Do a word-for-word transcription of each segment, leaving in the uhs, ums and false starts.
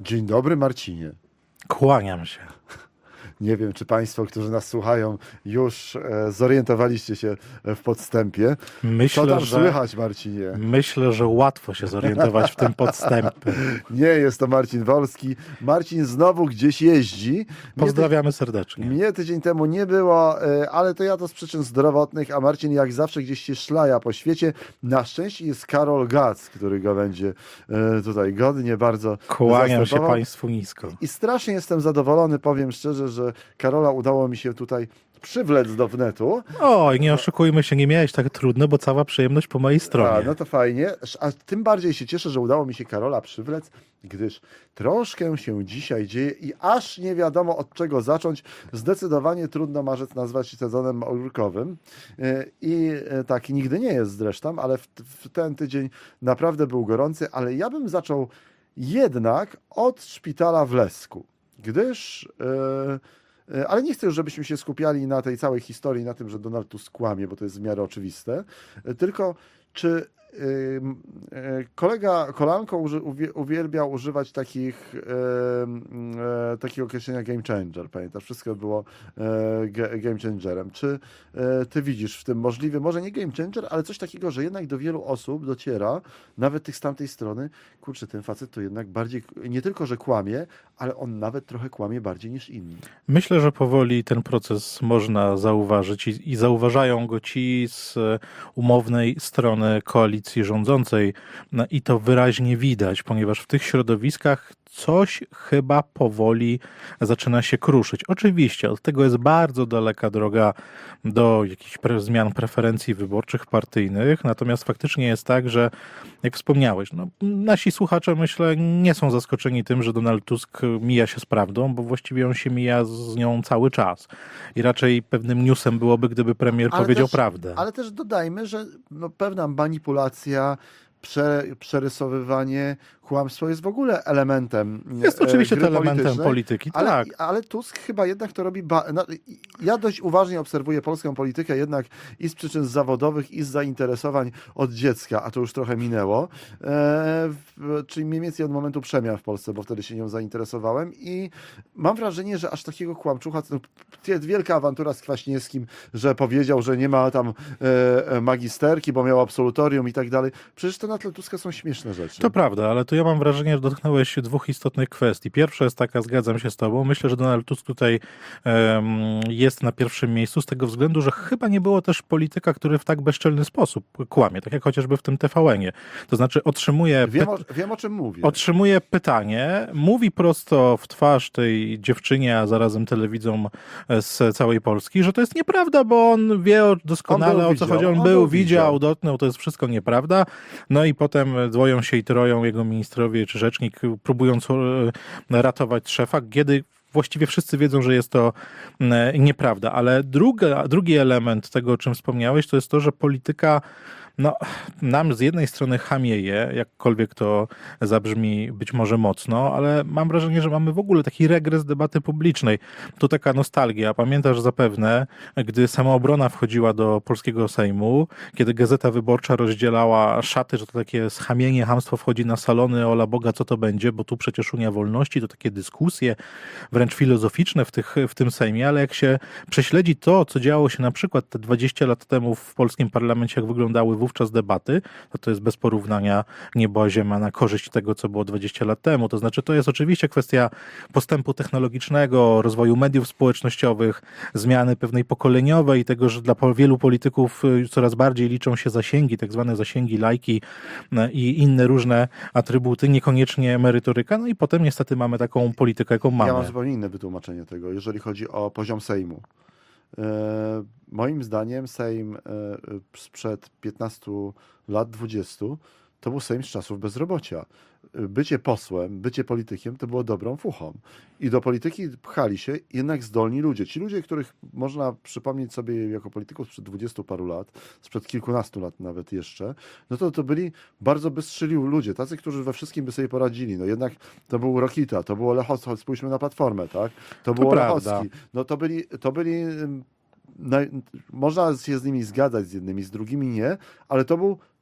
Dzień dobry, Marcinie. Kłaniam się. Nie wiem, czy Państwo, którzy nas słuchają, już e, zorientowaliście się w podstępie. Myślę, Co tam że, słychać, Marcinie? Myślę, że łatwo się zorientować w tym podstępie. Nie, jest to Marcin Wolski. Marcin znowu gdzieś jeździ. Pozdrawiamy serdecznie. Mnie tydzień temu nie było, e, ale to ja to z przyczyn zdrowotnych, a Marcin jak zawsze gdzieś się szlaja po świecie. Na szczęście jest Karol Gac, który go będzie e, tutaj godnie bardzo Kłaniam się zastępował. Państwu nisko. I strasznie jestem zadowolony, powiem szczerze, że Karola udało mi się tutaj przywlec do wnetu. Oj, nie oszukujmy się, nie miałeś tak trudno, bo cała przyjemność po mojej stronie. A, no to fajnie. A tym bardziej się cieszę, że udało mi się Karola przywlec, gdyż troszkę się dzisiaj dzieje i aż nie wiadomo od czego zacząć. Zdecydowanie trudno marzec nazwać sezonem ogórkowym. I tak nigdy nie jest zresztą, ale w, w ten tydzień naprawdę był gorący, ale ja bym zaczął jednak od szpitala w Lesku, gdyż... Yy, Ale nie chcę już, żebyśmy się skupiali na tej całej historii, na tym, że Donald Tusk kłamie, bo to jest w miarę oczywiste. Tylko czy kolega, kolanko uwielbiał używać takich, e, takiego określenia game changer, pamiętasz? Wszystko było e, game changerem. Czy e, ty widzisz w tym możliwy, może nie game changer, ale coś takiego, że jednak do wielu osób dociera, nawet tych z tamtej strony, kurczę, ten facet to jednak bardziej, nie tylko, że kłamie, ale on nawet trochę kłamie bardziej niż inni. Myślę, że powoli ten proces można zauważyć i, i zauważają go ci z umownej strony koalicji rządzącej i to wyraźnie widać, ponieważ w tych środowiskach coś chyba powoli zaczyna się kruszyć. Oczywiście od tego jest bardzo daleka droga do jakichś pre- zmian preferencji wyborczych partyjnych, natomiast faktycznie jest tak, że jak wspomniałeś, no, nasi słuchacze myślę nie są zaskoczeni tym, że Donald Tusk mija się z prawdą, bo właściwie on się mija z nią cały czas i raczej pewnym newsem byłoby, gdyby premier ale powiedział też, prawdę. Ale też dodajmy, że no, pewna manipulacja, Prze, przerysowywanie, kłamstwo jest w ogóle elementem Jest oczywiście gry to elementem politycznej, polityki, ale, tak. Ale Tusk chyba jednak to robi... Ba- no, ja dość uważnie obserwuję polską politykę jednak i z przyczyn zawodowych, i z zainteresowań od dziecka, a to już trochę minęło, e, w, czyli mniej więcej od momentu przemian w Polsce, bo wtedy się nią zainteresowałem i mam wrażenie, że aż takiego kłamczucha, no, jest wielka awantura z Kwaśniewskim, że powiedział, że nie ma tam e, magisterki, bo miał absolutorium i tak dalej. Przecież to na tle Tuska są śmieszne rzeczy. To prawda, ale tu ja mam wrażenie, że dotknąłeś dwóch istotnych kwestii. Pierwsza jest taka, zgadzam się z tobą, myślę, że Donald Tusk tutaj um, jest na pierwszym miejscu z tego względu, że chyba nie było też polityka, który w tak bezczelny sposób kłamie, tak jak chociażby w tym T V N-ie. To znaczy otrzymuje... Wiem o, wiem o czym mówię. Otrzymuje pytanie, mówi prosto w twarz tej dziewczynie, a zarazem telewidzom z całej Polski, że to jest nieprawda, bo on wie doskonale on o co chodzi. On, on był, widział, widział, dotknął, to jest wszystko nieprawda. No i potem dwoją się i troją jego ministrowie czy rzecznik, próbując ratować szefa, kiedy właściwie wszyscy wiedzą, że jest to nieprawda. Ale druga, drugi element tego, o czym wspomniałeś, to jest to, że polityka no, nam z jednej strony chamieje, jakkolwiek to zabrzmi być może mocno, ale mam wrażenie, że mamy w ogóle taki regres debaty publicznej. To taka nostalgia. Pamiętasz zapewne, gdy Samoobrona wchodziła do polskiego Sejmu, kiedy Gazeta Wyborcza rozdzielała szaty, że to takie schamienie, chamstwo wchodzi na salony, ola Boga, co to będzie, bo tu przecież Unia Wolności, to takie dyskusje wręcz filozoficzne w, tych, w tym Sejmie, ale jak się prześledzi to, co działo się na przykład te dwadzieścia lat temu w polskim parlamencie, jak wyglądały wówczas wówczas debaty, to to jest bez porównania niebo a ziemia na korzyść tego, co było dwadzieścia lat temu. To znaczy, to jest oczywiście kwestia postępu technologicznego, rozwoju mediów społecznościowych, zmiany pewnej pokoleniowej i tego, że dla wielu polityków coraz bardziej liczą się zasięgi, tak zwane zasięgi, lajki i inne różne atrybuty, niekoniecznie merytoryka. No i potem niestety mamy taką politykę, jaką mamy. Ja mam zupełnie inne wytłumaczenie tego, jeżeli chodzi o poziom Sejmu. E, moim zdaniem Sejm e, sprzed piętnastu lat, dwudziestu, to był Sejm z czasów bezrobocia. Bycie posłem, bycie politykiem to było dobrą fuchą. I do polityki pchali się jednak zdolni ludzie. Ci ludzie, których można przypomnieć sobie jako polityków sprzed dwudziestu paru lat, sprzed kilkunastu lat nawet jeszcze, no to to byli bardzo bystrzeli ludzie, tacy, którzy we wszystkim by sobie poradzili. No jednak to był Rokita, to było Lechowski, spójrzmy na Platformę, tak? To, to było Lechowski. No to byli, to byli no, można się z nimi zgadzać, z jednymi, z drugimi nie, ale to był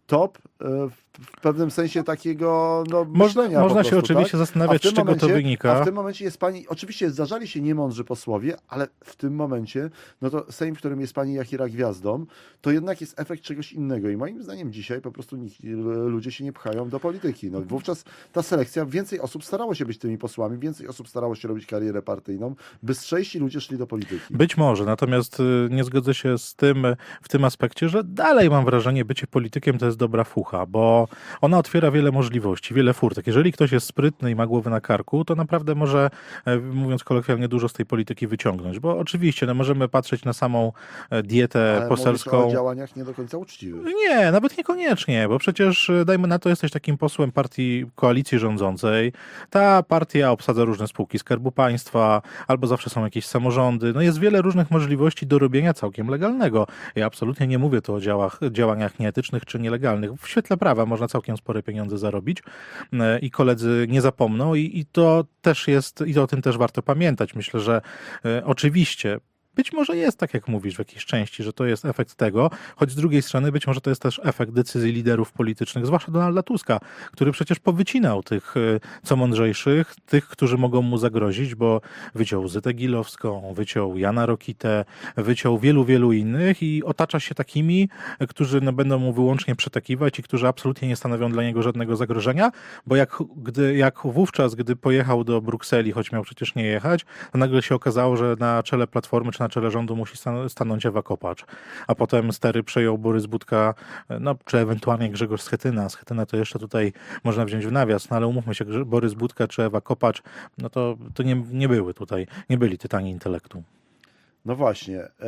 top w pewnym sensie takiego no, Można, myślenia można po się prostu, oczywiście tak? zastanawiać, z czego momencie, to wynika. A w tym momencie jest pani, oczywiście zdarzali się niemądrzy posłowie, ale w tym momencie, no to Sejm, w którym jest pani Jachira gwiazdą, to jednak jest efekt czegoś innego i moim zdaniem dzisiaj po prostu nikt, ludzie się nie pchają do polityki. No, wówczas ta selekcja, więcej osób starało się być tymi posłami, więcej osób starało się robić karierę partyjną, bystrzejsi ludzie szli do polityki. Być może, natomiast nie zgodzę się z tym w tym aspekcie, że dalej mam wrażenie, bycie politykiem to jest dobra fucha, bo ona otwiera wiele możliwości, wiele furtek. Jeżeli ktoś jest sprytny i ma głowę na karku, to naprawdę może, mówiąc kolokwialnie, dużo z tej polityki wyciągnąć, bo oczywiście no, możemy patrzeć na samą dietę Ale poselską. mówisz o działaniach nie do końca uczciwych. Nie, nawet niekoniecznie, bo przecież dajmy na to, jesteś takim posłem partii koalicji rządzącej. Ta partia obsadza różne spółki Skarbu Państwa, albo zawsze są jakieś samorządy. No jest wiele różnych możliwości do robienia całkiem legalnego. Ja absolutnie nie mówię tu o działach, działaniach nieetycznych czy nielegalnych. W świetle prawa można całkiem spore pieniądze zarobić i koledzy nie zapomną i, i to też jest, i o tym też warto pamiętać. Myślę, że e, oczywiście być może jest tak, jak mówisz, w jakiejś części, że to jest efekt tego, choć z drugiej strony być może to jest też efekt decyzji liderów politycznych, zwłaszcza Donalda Tuska, który przecież powycinał tych co mądrzejszych, tych, którzy mogą mu zagrozić, bo wyciął Zytę Gilowską, wyciął Jana Rokitę, wyciął wielu, wielu innych i otacza się takimi, którzy no, będą mu wyłącznie przetakiwać i którzy absolutnie nie stanowią dla niego żadnego zagrożenia, bo jak, gdy, jak wówczas, gdy pojechał do Brukseli, choć miał przecież nie jechać, to nagle się okazało, że na czele Platformy czy na czele rządu musi stan- stanąć Ewa Kopacz, a potem stery przejął Borys Budka, no czy ewentualnie Grzegorz Schetyna. Schetyna to jeszcze tutaj można wziąć w nawias, no ale umówmy się, że Borys Budka czy Ewa Kopacz, no to, to nie, nie były tutaj, nie byli tytani intelektu. No właśnie. E,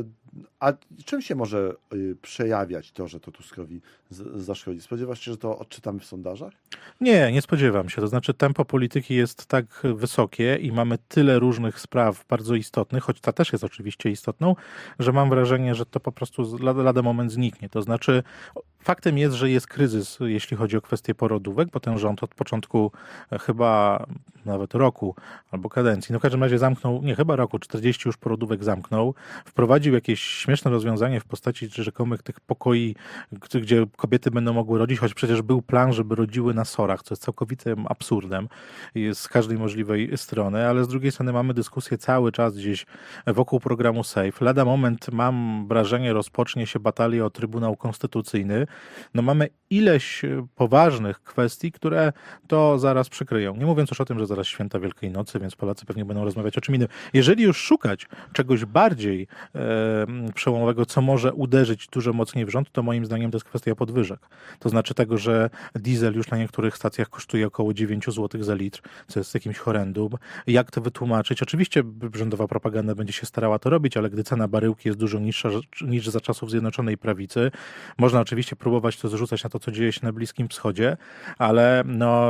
a czym się może y, przejawiać to, że to Tuskowi z, zaszkodzi? Spodziewasz się, że to odczytamy w sondażach? Nie, nie spodziewam się. To znaczy tempo polityki jest tak wysokie i mamy tyle różnych spraw bardzo istotnych, choć ta też jest oczywiście istotną, że mam wrażenie, że to po prostu lada, lada moment zniknie. To znaczy faktem jest, że jest kryzys, jeśli chodzi o kwestię porodówek, bo ten rząd od początku chyba nawet roku albo kadencji, no w każdym razie zamknął, nie chyba roku, czterdzieści już porodówek zamknął, wprowadził jakieś śmieszne rozwiązanie w postaci rzekomych tych pokoi, gdzie kobiety będą mogły rodzić, choć przecież był plan, żeby rodziły na sorach, co jest całkowitym absurdem z każdej możliwej strony, ale z drugiej strony mamy dyskusję cały czas gdzieś wokół programu SAFE. Lada moment, mam wrażenie, rozpocznie się batalia o Trybunał Konstytucyjny. No mamy ileś poważnych kwestii, które to zaraz przykryją. Nie mówiąc już o tym, że zaraz święta Wielkiej Nocy, więc Polacy pewnie będą rozmawiać o czym innym. Jeżeli już szukać czegoś bardziej e, przełomowego, co może uderzyć dużo mocniej w rząd, to moim zdaniem to jest kwestia podwyżek. To znaczy tego, że diesel już na niektórych stacjach kosztuje około dziewięć złotych za litr, co jest jakimś horrendum. Jak to wytłumaczyć? Oczywiście rządowa propaganda będzie się starała to robić, ale gdy cena baryłki jest dużo niższa niż za czasów Zjednoczonej Prawicy, można oczywiście próbować to zrzucać na to, co dzieje się na Bliskim Wschodzie, ale no,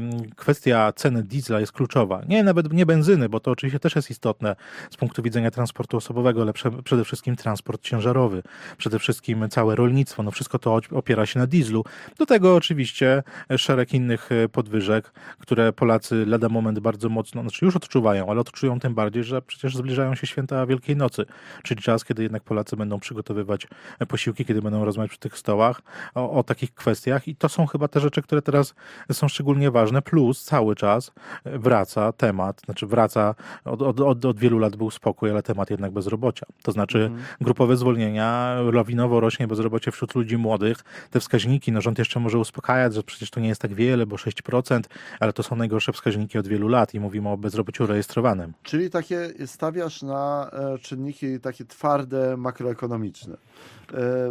kwestia ceny diesla jest kluczowa. Nie, nawet nie benzyny, bo to oczywiście też jest istotne z punktu widzenia transportu osobowego, ale prze, przede wszystkim transport ciężarowy, przede wszystkim całe rolnictwo, no wszystko to opiera się na dieslu. Do tego oczywiście szereg innych podwyżek, które Polacy lada moment bardzo mocno, znaczy już odczuwają, ale odczują tym bardziej, że przecież zbliżają się święta Wielkiej Nocy, czyli czas, kiedy jednak Polacy będą przygotowywać posiłki, kiedy będą rozmawiać przy tych stołach o, o takich kwestiach i to są chyba te rzeczy, które teraz są szczególnie ważne, plus cały czas wraca temat, znaczy wraca, od, od, od, od wielu lat był spokój, ale temat jednak bezrobocia. To znaczy mhm. grupowe zwolnienia, lawinowo rośnie bezrobocie wśród ludzi młodych, te wskaźniki, no rząd jeszcze może uspokajać, że przecież to nie jest tak wiele, bo sześć procent, ale to są najgorsze wskaźniki od wielu lat i mówimy o bezrobociu rejestrowanym. Czyli takie stawiasz na e, czynniki takie twarde, makroekonomiczne. E,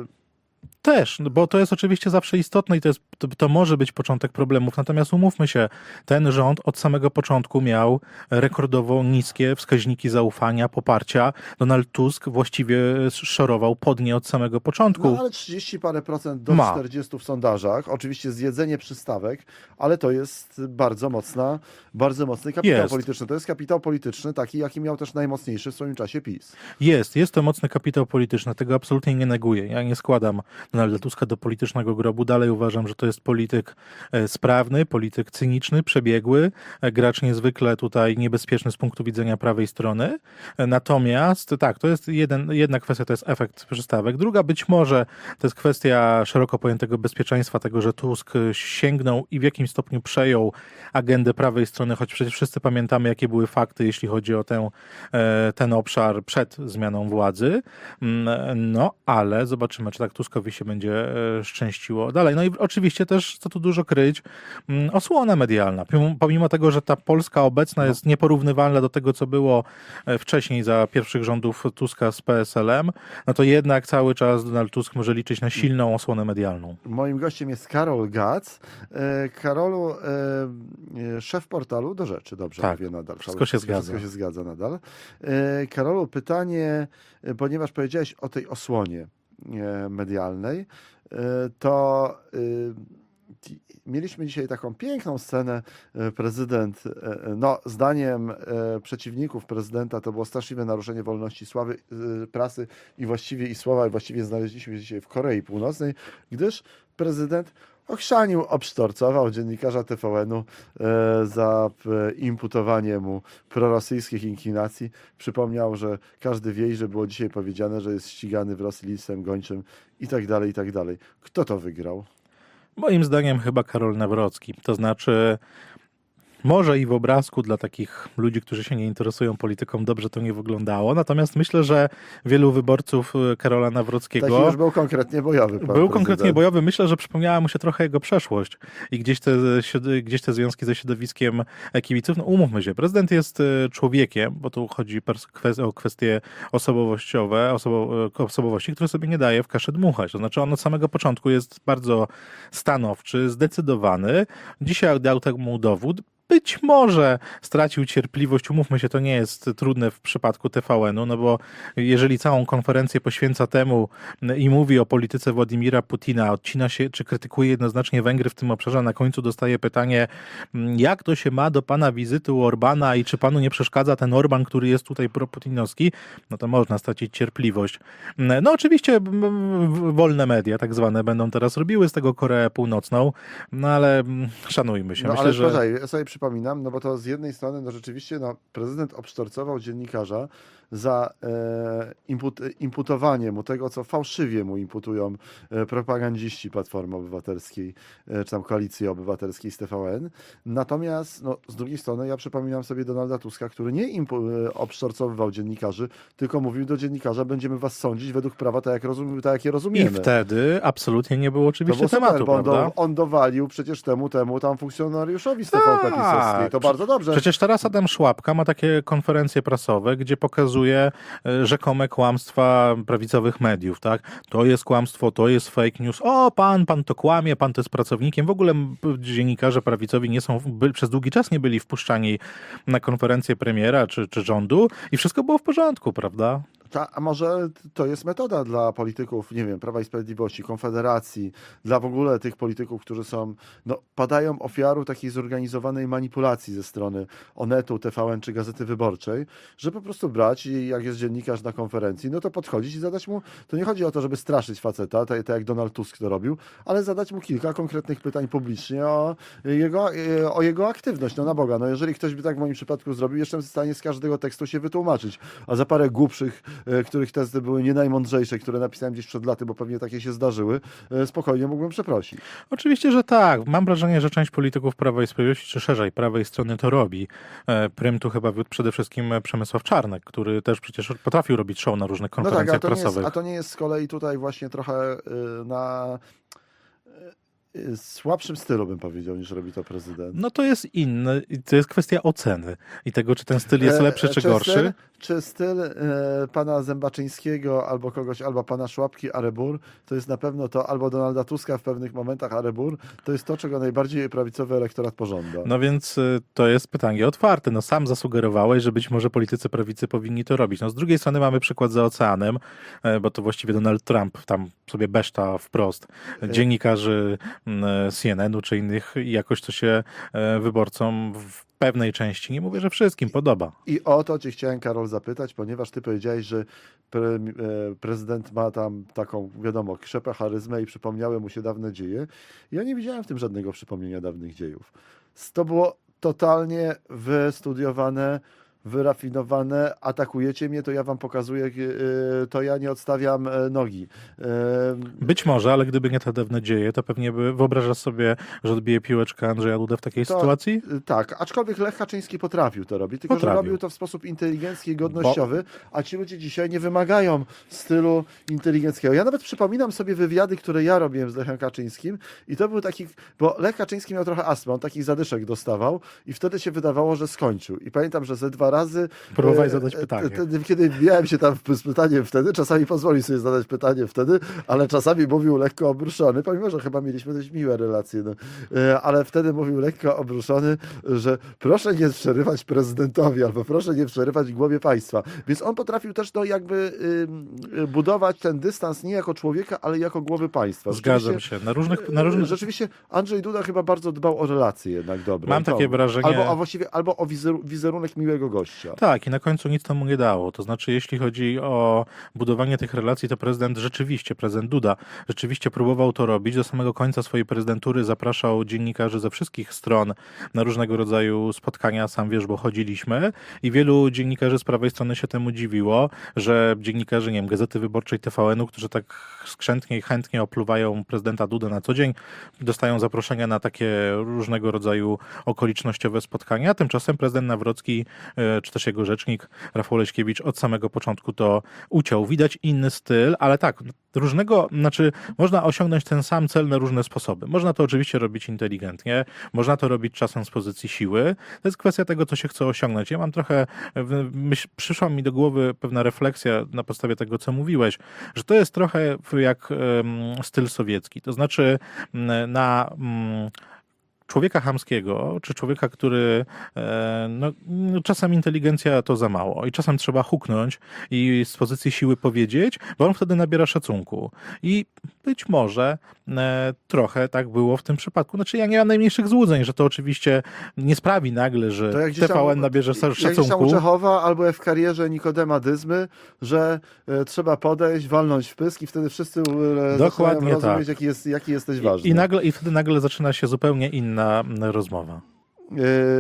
Też, bo to jest oczywiście zawsze istotne i to, jest, to, to może być początek problemów, natomiast umówmy się, ten rząd od samego początku miał rekordowo niskie wskaźniki zaufania, poparcia. Donald Tusk właściwie szorował pod nie od samego początku. No ale trzydzieści parę procent do Ma. czterdziestu w sondażach, oczywiście zjedzenie przystawek, ale to jest bardzo mocna, bardzo mocny kapitał jest. polityczny. To jest kapitał polityczny taki, jaki miał też najmocniejszy w swoim czasie PiS. Jest, jest to mocny kapitał polityczny, tego absolutnie nie neguję. Ja nie składam Donalda Tuska do politycznego grobu. Dalej uważam, że to jest polityk sprawny, polityk cyniczny, przebiegły, gracz niezwykle tutaj niebezpieczny z punktu widzenia prawej strony. Natomiast tak, to jest jeden, jedna kwestia, to jest efekt przystawek. Druga być może to jest kwestia szeroko pojętego bezpieczeństwa, tego, że Tusk sięgnął i w jakimś stopniu przejął agendę prawej strony, choć przecież wszyscy pamiętamy, jakie były fakty, jeśli chodzi o tę, ten obszar przed zmianą władzy. No, ale zobaczymy, czy tak Tuskowi się będzie szczęściło dalej. No i oczywiście też, co tu dużo kryć, osłona medialna. Pomimo tego, że ta Polska obecna no. jest nieporównywalna do tego, co było wcześniej za pierwszych rządów Tuska z P S L em, no to jednak cały czas Donald Tusk może liczyć na silną osłonę medialną. Moim gościem jest Karol Gac. Karolu, szef portalu Do Rzeczy, dobrze tak, mówię nadal. Wszystko się zgadza. Wszystko się zgadza nadal. Karolu, pytanie, ponieważ powiedziałeś o tej osłonie medialnej, to mieliśmy dzisiaj taką piękną scenę. Prezydent, no zdaniem przeciwników prezydenta to było straszliwe naruszenie wolności sławy, prasy i właściwie i słowa, i właściwie znaleźliśmy się dzisiaj w Korei Północnej, gdyż prezydent ochrzanił, obsztorcował dziennikarza T V N u e, za imputowanie mu prorosyjskich inklinacji. Przypomniał, że każdy wie, że było dzisiaj powiedziane, że jest ścigany w Rosji listem gończym i tak dalej, i tak dalej. Kto to wygrał? Moim zdaniem chyba Karol Nawrocki. To znaczy, może i w obrazku dla takich ludzi, którzy się nie interesują polityką, dobrze to nie wyglądało. Natomiast myślę, że wielu wyborców Karola Nawrockiego... Taki już był konkretnie bojowy. Był prezydent. konkretnie bojowy. Myślę, że przypomniała mu się trochę jego przeszłość i gdzieś te, gdzieś te związki ze środowiskiem kibiców. No umówmy się, prezydent jest człowiekiem, bo tu chodzi o kwestie osobowościowe, osobo, osobowości, które sobie nie daje w kaszę dmuchać. To znaczy on od samego początku jest bardzo stanowczy, zdecydowany. Dzisiaj dał temu dowód. Być może stracił cierpliwość, umówmy się, to nie jest trudne w przypadku T V N u, no bo jeżeli całą konferencję poświęca temu i mówi o polityce Władimira Putina, odcina się, czy krytykuje jednoznacznie Węgry w tym obszarze, a na końcu dostaje pytanie, jak to się ma do pana wizyty u Orbana i czy panu nie przeszkadza ten Orban, który jest tutaj proputinowski, no to można stracić cierpliwość. No oczywiście wolne media tak zwane będą teraz robiły z tego Koreę Północną, no ale szanujmy się. No Myślę, ale że... poczekaj, ja sobie przypominam, no bo to z jednej strony, no rzeczywiście, no, prezydent obsztorcował dziennikarza za e, imput, imputowanie mu tego, co fałszywie mu imputują e, propagandziści Platformy Obywatelskiej, e, czy tam Koalicji Obywatelskiej z T V N. Natomiast, no, z drugiej strony, ja przypominam sobie Donalda Tuska, który nie impu, e, obsztorcowywał dziennikarzy, tylko mówił do dziennikarza, będziemy was sądzić według prawa, tak jak, rozum, tak jak je rozumiemy. I wtedy absolutnie nie było oczywiście to tematu, super, bo on, prawda? do, on dowalił przecież temu, temu tam funkcjonariuszowi z T V P pisowskiej. To bardzo dobrze. Przecież teraz Adam Szłapka ma takie konferencje prasowe, gdzie pokazuje rzekome kłamstwa prawicowych mediów, tak? To jest kłamstwo, to jest fake news. O, pan, pan to kłamie, pan to jest pracownikiem. W ogóle dziennikarze prawicowi nie są, by, przez długi czas nie byli wpuszczani na konferencję premiera czy, czy rządu i wszystko było w porządku, prawda? Ta, a może to jest metoda dla polityków, nie wiem, Prawa i Sprawiedliwości, Konfederacji, dla w ogóle tych polityków, którzy są, no, padają ofiarą takiej zorganizowanej manipulacji ze strony Onetu, T V N czy Gazety Wyborczej, że po prostu brać i jak jest dziennikarz na konferencji, no to podchodzić i zadać mu, to nie chodzi o to, żeby straszyć faceta, tak, tak jak Donald Tusk to robił, ale zadać mu kilka konkretnych pytań publicznie o jego, o jego aktywność. No na Boga, no jeżeli ktoś by tak w moim przypadku zrobił, jestem w stanie z każdego tekstu się wytłumaczyć, a za parę głupszych, których testy były nie najmądrzejsze, które napisałem gdzieś przed laty, bo pewnie takie się zdarzyły, spokojnie mógłbym przeprosić. Oczywiście, że tak. Mam wrażenie, że część polityków Prawa i Sprawiedliwości, czy szerzej prawej strony to robi. Prym tu chyba wiódł przede wszystkim Przemysław Czarnek, który też przecież potrafił robić show na różnych konferencjach no tak, a to prasowych. Nie jest, a to nie jest z kolei tutaj właśnie trochę na słabszym stylu, bym powiedział, niż robi to prezydent. No to jest inny, to jest kwestia oceny i tego, czy ten styl jest lepszy, e, czy, czy gorszy. Styl, czy styl e, pana Zębaczyńskiego, albo kogoś, albo pana Szłapki, Arebur, to jest na pewno to, albo Donalda Tuska w pewnych momentach, Arebur, to jest to, czego najbardziej prawicowy elektorat pożąda. No więc y, to jest pytanie otwarte. No sam zasugerowałeś, że być może politycy prawicy powinni to robić. No z drugiej strony mamy przykład za oceanem, e, bo to właściwie Donald Trump tam sobie beszta wprost dziennikarzy C N N u czy innych i jakoś to się wyborcom w pewnej części, nie mówię, że wszystkim, podoba. I o to cię chciałem, Karol, zapytać, ponieważ ty powiedziałeś, że pre, prezydent ma tam taką, wiadomo, krzepę, charyzmę i przypomniały mu się dawne dzieje. Ja nie widziałem w tym żadnego przypomnienia dawnych dziejów. To było totalnie wystudiowane, wyrafinowane, atakujecie mnie, to ja wam pokazuję, to ja nie odstawiam nogi. Być może, ale gdyby nie te dawne dzieje, to pewnie by wyobrażasz sobie, że odbije piłeczkę Andrzeja Dudę w takiej to, sytuacji? Tak, aczkolwiek Lech Kaczyński potrafił to robić, tylko Potrafił. że robił to w sposób inteligencki i godnościowy, Bo... a ci ludzie dzisiaj nie wymagają stylu inteligenckiego. Ja nawet przypominam sobie wywiady, które ja robiłem z Lechem Kaczyńskim i to był taki, bo Lech Kaczyński miał trochę astmy, on takich zadyszek dostawał i wtedy się wydawało, że skończył. I pamiętam, że ze dwa razy... Próbowałeś zadać pytanie. Kiedy miałem się tam z pytaniem wtedy, czasami pozwolił sobie zadać pytanie wtedy, ale czasami mówił lekko obruszony, pomimo, że chyba mieliśmy dość miłe relacje, no. Ale wtedy mówił lekko obruszony, że proszę nie przerywać prezydentowi, albo proszę nie przerywać głowie państwa. Więc on potrafił też no, jakby y, budować ten dystans nie jako człowieka, ale jako głowy państwa. Zgadzam się. Na różnych, na różnych... Rzeczywiście Andrzej Duda chyba bardzo dbał o relacje jednak dobre. Mam takie wrażenie... Albo, a właściwie, albo o wizeru, wizerunek miłego gościa. Tak, i na końcu nic to mu nie dało. To znaczy, jeśli chodzi o budowanie tych relacji, to prezydent rzeczywiście, prezydent Duda, rzeczywiście próbował to robić. Do samego końca swojej prezydentury zapraszał dziennikarzy ze wszystkich stron na różnego rodzaju spotkania, sam wiesz, bo chodziliśmy i wielu dziennikarzy z prawej strony się temu dziwiło, że dziennikarze, nie wiem, Gazety Wyborczej, T V N u, którzy tak skrzętnie i chętnie opluwają prezydenta Dudę na co dzień, dostają zaproszenia na takie różnego rodzaju okolicznościowe spotkania. Tymczasem prezydent Nawrocki, czy też jego rzecznik Rafał Leśkiewicz od samego początku to uciął. Widać inny styl, ale tak, różnego, znaczy można osiągnąć ten sam cel na różne sposoby. Można to oczywiście robić inteligentnie, można to robić czasem z pozycji siły. To jest kwestia tego, co się chce osiągnąć. Ja mam trochę, myśl, przyszła mi do głowy pewna refleksja na podstawie tego, co mówiłeś, że to jest trochę jak um, styl sowiecki. To znaczy na... Um, człowieka chamskiego, czy człowieka, który no, czasem inteligencja to za mało i czasem trzeba huknąć i z pozycji siły powiedzieć, bo on wtedy nabiera szacunku. I być może e, trochę tak było w tym przypadku. Znaczy ja nie mam najmniejszych złudzeń, że to oczywiście nie sprawi nagle, że T V N nabierze szacunku. Jak gdzieś tam u Czechowa albo w karierze Nikodema Dyzmy, że e, trzeba podejść, walnąć w pysk i wtedy wszyscy e, Dokładnie rozumieć, tak. jaki, jest, jaki jesteś ważny. I, i, nagle, I wtedy nagle zaczyna się zupełnie inna rozmowa. Yy,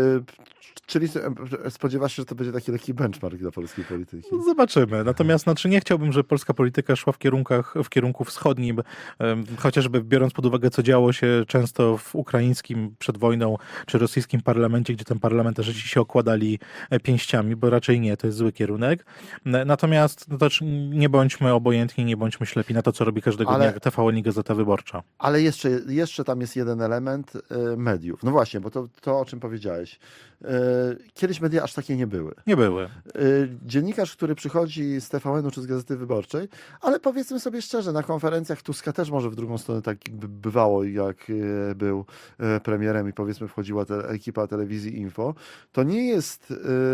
czyli spodziewasz się, że to będzie taki lekki benchmark dla polskiej polityki? Zobaczymy. Natomiast znaczy, nie chciałbym, żeby polska polityka szła w, kierunkach, w kierunku wschodnim, chociażby biorąc pod uwagę, co działo się często w ukraińskim przed wojną, czy rosyjskim parlamencie, gdzie ten parlamentarzyści się okładali pięściami, bo raczej nie, to jest zły kierunek. Natomiast no to nie bądźmy obojętni, nie bądźmy ślepi na to, co robi każdego ale, dnia T V N i Gazeta Wyborcza. Ale jeszcze, jeszcze tam jest jeden element y, mediów. No właśnie, bo to, to o czym powiedziałeś. Kiedyś media aż takie nie były. Nie były. Dziennikarz, który przychodzi z T V N u czy z Gazety Wyborczej, ale powiedzmy sobie szczerze, na konferencjach Tuska też może w drugą stronę tak bywało, jak był premierem i powiedzmy wchodziła te, ekipa telewizji Info, to nie jest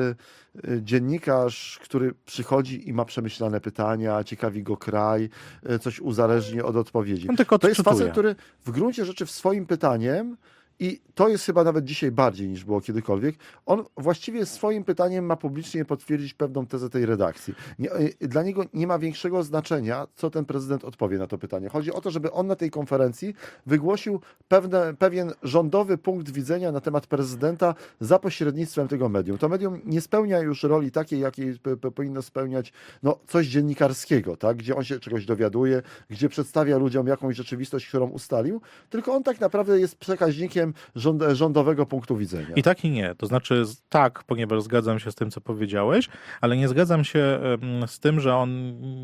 dziennikarz, który przychodzi i ma przemyślane pytania, ciekawi go kraj, coś uzależni od odpowiedzi. On tylko to jest facet, który w gruncie rzeczy w swoim pytaniem i to jest chyba nawet dzisiaj bardziej niż było kiedykolwiek. On właściwie swoim pytaniem ma publicznie potwierdzić pewną tezę tej redakcji. Nie, dla niego nie ma większego znaczenia, co ten prezydent odpowie na to pytanie. Chodzi o to, żeby on na tej konferencji wygłosił pewne, pewien rządowy punkt widzenia na temat prezydenta za pośrednictwem tego medium. To medium nie spełnia już roli takiej, jakiej powinno spełniać no, coś dziennikarskiego, tak? Gdzie on się czegoś dowiaduje, gdzie przedstawia ludziom jakąś rzeczywistość, którą ustalił, tylko on tak naprawdę jest przekaźnikiem Rząd, rządowego punktu widzenia. I tak i nie. To znaczy tak, ponieważ zgadzam się z tym, co powiedziałeś, ale nie zgadzam się z tym, że on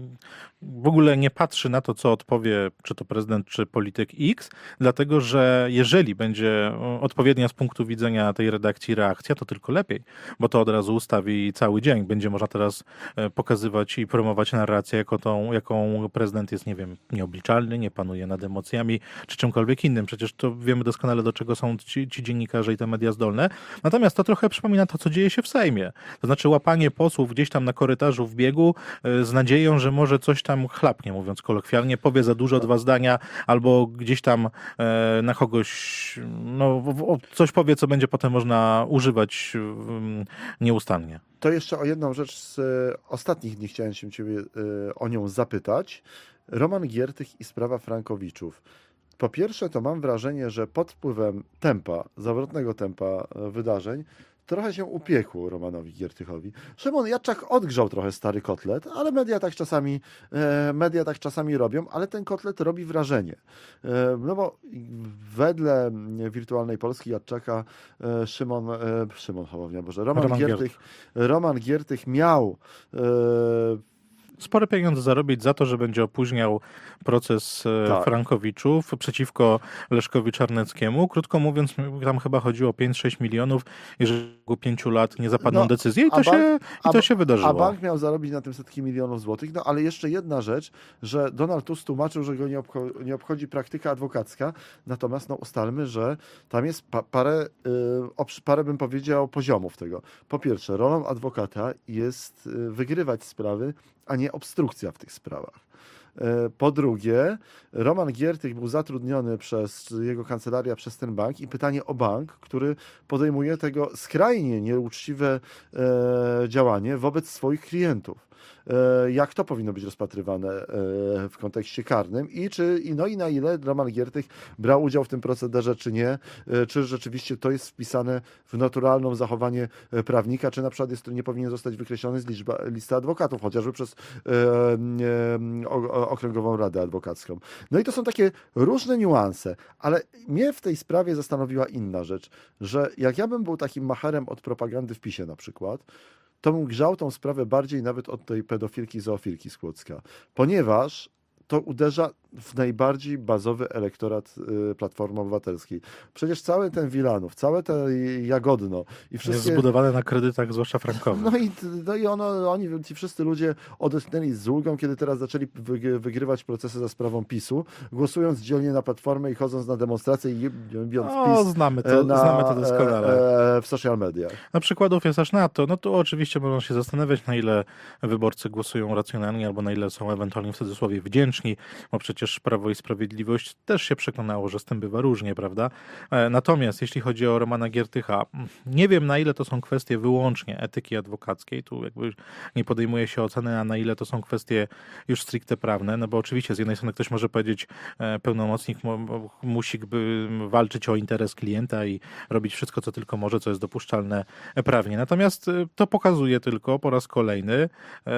w ogóle nie patrzy na to, co odpowie czy to prezydent, czy polityk X, dlatego, że jeżeli będzie odpowiednia z punktu widzenia tej redakcji reakcja, to tylko lepiej, bo to od razu ustawi cały dzień. Będzie można teraz pokazywać i promować narrację, jako tą, jaką prezydent jest, nie wiem, nieobliczalny, nie panuje nad emocjami, czy czymkolwiek innym. Przecież to wiemy doskonale, do czego tego są ci, ci dziennikarze i te media zdolne. Natomiast to trochę przypomina to, co dzieje się w Sejmie. To znaczy łapanie posłów gdzieś tam na korytarzu w biegu z nadzieją, że może coś tam chlapnie, mówiąc kolokwialnie, powie za dużo, dwa zdania, albo gdzieś tam na kogoś no, coś powie, co będzie potem można używać nieustannie. To jeszcze o jedną rzecz z ostatnich dni chciałem się ciebie o nią zapytać. Roman Giertych i sprawa Frankowiczów. Po pierwsze, to mam wrażenie, że pod wpływem tempa, zawrotnego tempa wydarzeń, trochę się upiekło Romanowi Giertychowi. Szymon Jadczak odgrzał trochę stary kotlet, ale media tak czasami, media tak czasami robią, ale ten kotlet robi wrażenie. No bo wedle Wirtualnej Polski Jadczaka Szymon, Szymon Hołownia, Boże, Roman, Roman Giertych, Giertych. Roman Giertych miał spore pieniądze zarobić za to, że będzie opóźniał proces tak. Frankowiczów przeciwko Leszkowi Czarneckiemu. Krótko mówiąc, tam chyba chodziło o pięć sześć milionów, jeżeli w pięciu lat nie zapadną no, decyzje i to, bank, się, i to a, się wydarzyło. A bank miał zarobić na tym setki milionów złotych. No ale jeszcze jedna rzecz, że Donald Tusk tłumaczył, że go nie, obcho- nie obchodzi praktyka adwokacka, natomiast no ustalmy, że tam jest pa- parę, yy, obsz- parę bym powiedział poziomów tego. Po pierwsze, rolą adwokata jest yy, wygrywać sprawy, a nie obstrukcja w tych sprawach. Po drugie, Roman Giertych był zatrudniony przez jego kancelaria, przez ten bank i pytanie o bank, który podejmuje tego skrajnie nieuczciwe e, działanie wobec swoich klientów. E, jak to powinno być rozpatrywane e, w kontekście karnym i czy no i na ile Roman Giertych brał udział w tym procederze, czy nie, e, czy rzeczywiście to jest wpisane w naturalną zachowanie prawnika, czy na przykład jest, nie powinien zostać wykreślony z liczba, listy adwokatów, chociażby przez e, e, o, Okręgową Radę Adwokacką. No i to są takie różne niuanse, ale mnie w tej sprawie zastanowiła inna rzecz, że jak ja bym był takim macherem od propagandy w PiSie na przykład, to bym grzał tą sprawę bardziej nawet od tej pedofilki, zoofilki z Kłodzka, ponieważ to uderza w najbardziej bazowy elektorat y, Platformy Obywatelskiej. Przecież cały ten Wilanów, całe te Jagodno i wszystkie... Jest zbudowane na kredytach, zwłaszcza frankowych. No i, no i ono, oni, ci wszyscy ludzie odetchnęli z ulgą, kiedy teraz zaczęli wy, wygrywać procesy za sprawą PiSu, głosując dzielnie na Platformę i chodząc na demonstracje i bijąc o, PiS znamy to, na, znamy to doskonale. E, w social mediach. Na przykładów jest aż na to. No to oczywiście można się zastanawiać, na ile wyborcy głosują racjonalnie, albo na ile są ewentualnie w cudzysłowie wdzięczni, bo przecież Prawo i Sprawiedliwość też się przekonało, że z tym bywa różnie, prawda? Natomiast jeśli chodzi o Romana Giertycha, nie wiem, na ile to są kwestie wyłącznie etyki adwokackiej, tu jakby nie podejmuje się oceny, a na ile to są kwestie już stricte prawne, no bo oczywiście z jednej strony ktoś może powiedzieć, pełnomocnik mu, musi by walczyć o interes klienta i robić wszystko, co tylko może, co jest dopuszczalne prawnie. Natomiast to pokazuje tylko po raz kolejny,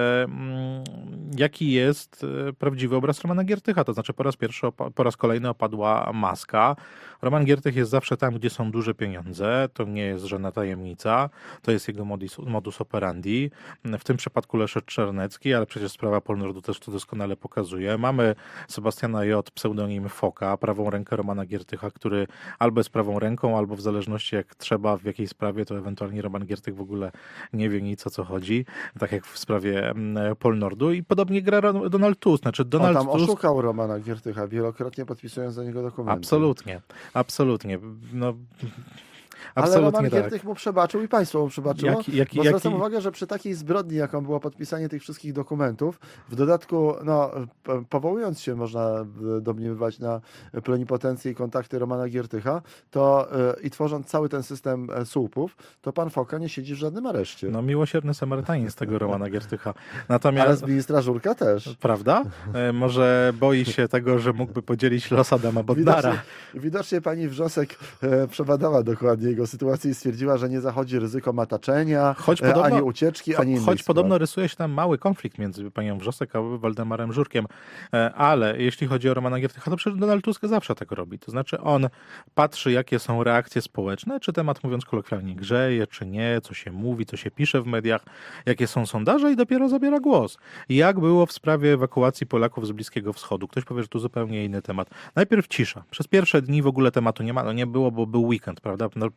jaki jest prawdziwy obraz Romana Giertycha. To znaczy po raz pierwszy, po raz kolejny opadła maska. Roman Giertych jest zawsze tam, gdzie są duże pieniądze. To nie jest żadna tajemnica. To jest jego modus, modus operandi. W tym przypadku Leszek Czarnecki, ale przecież sprawa Polnordu też to doskonale pokazuje. Mamy Sebastiana J., pseudonim Foka, prawą rękę Romana Giertycha, który albo jest prawą ręką, albo w zależności jak trzeba, w jakiej sprawie, to ewentualnie Roman Giertych w ogóle nie wie nic, o co chodzi. Tak jak w sprawie Polnordu. I podobnie gra Donald Tusk. Znaczy Donald On tam Tusk... oszukał Romana Giertycha, wielokrotnie podpisując za niego dokumenty. Absolutnie, absolutnie. No... Ale Roman tak. Giertych mu przebaczył i państwo mu przebaczyło, jaki, jaki, bo zwracam jaki... uwagę, że przy takiej zbrodni, jaką było podpisanie tych wszystkich dokumentów, w dodatku, no, powołując się, można domniemywać na plenipotencję i kontakty Romana Giertycha, to yy, i tworząc cały ten system słupów, to pan Foka nie siedzi w żadnym areszcie. No miłosierny Samarytanin z tego Romana Giertycha. Natomiast... Ale z ministra Żurka też. Prawda? E, może boi się tego, że mógłby podzielić los Adama Bodnara. Widocznie, widocznie pani Wrzosek e, przebadała dokładnie jego sytuację i stwierdziła, że nie zachodzi ryzyko mataczenia, choć podobno, ani ucieczki, ani innej Choć spraw. podobno rysuje się tam mały konflikt między panią Wrzosek a Waldemarem Żurkiem. Ale jeśli chodzi o Romana Giertycha, to przecież Donald Tusk zawsze tak robi. To znaczy on patrzy, jakie są reakcje społeczne, czy temat, mówiąc kolokwialnie, grzeje, czy nie, co się mówi, co się pisze w mediach, jakie są sondaże i dopiero zabiera głos. Jak było w sprawie ewakuacji Polaków z Bliskiego Wschodu? Ktoś powie, że tu zupełnie inny temat. Najpierw cisza. Przez pierwsze dni w ogóle tematu nie ma. No nie było, bo był weekend, prawda? No,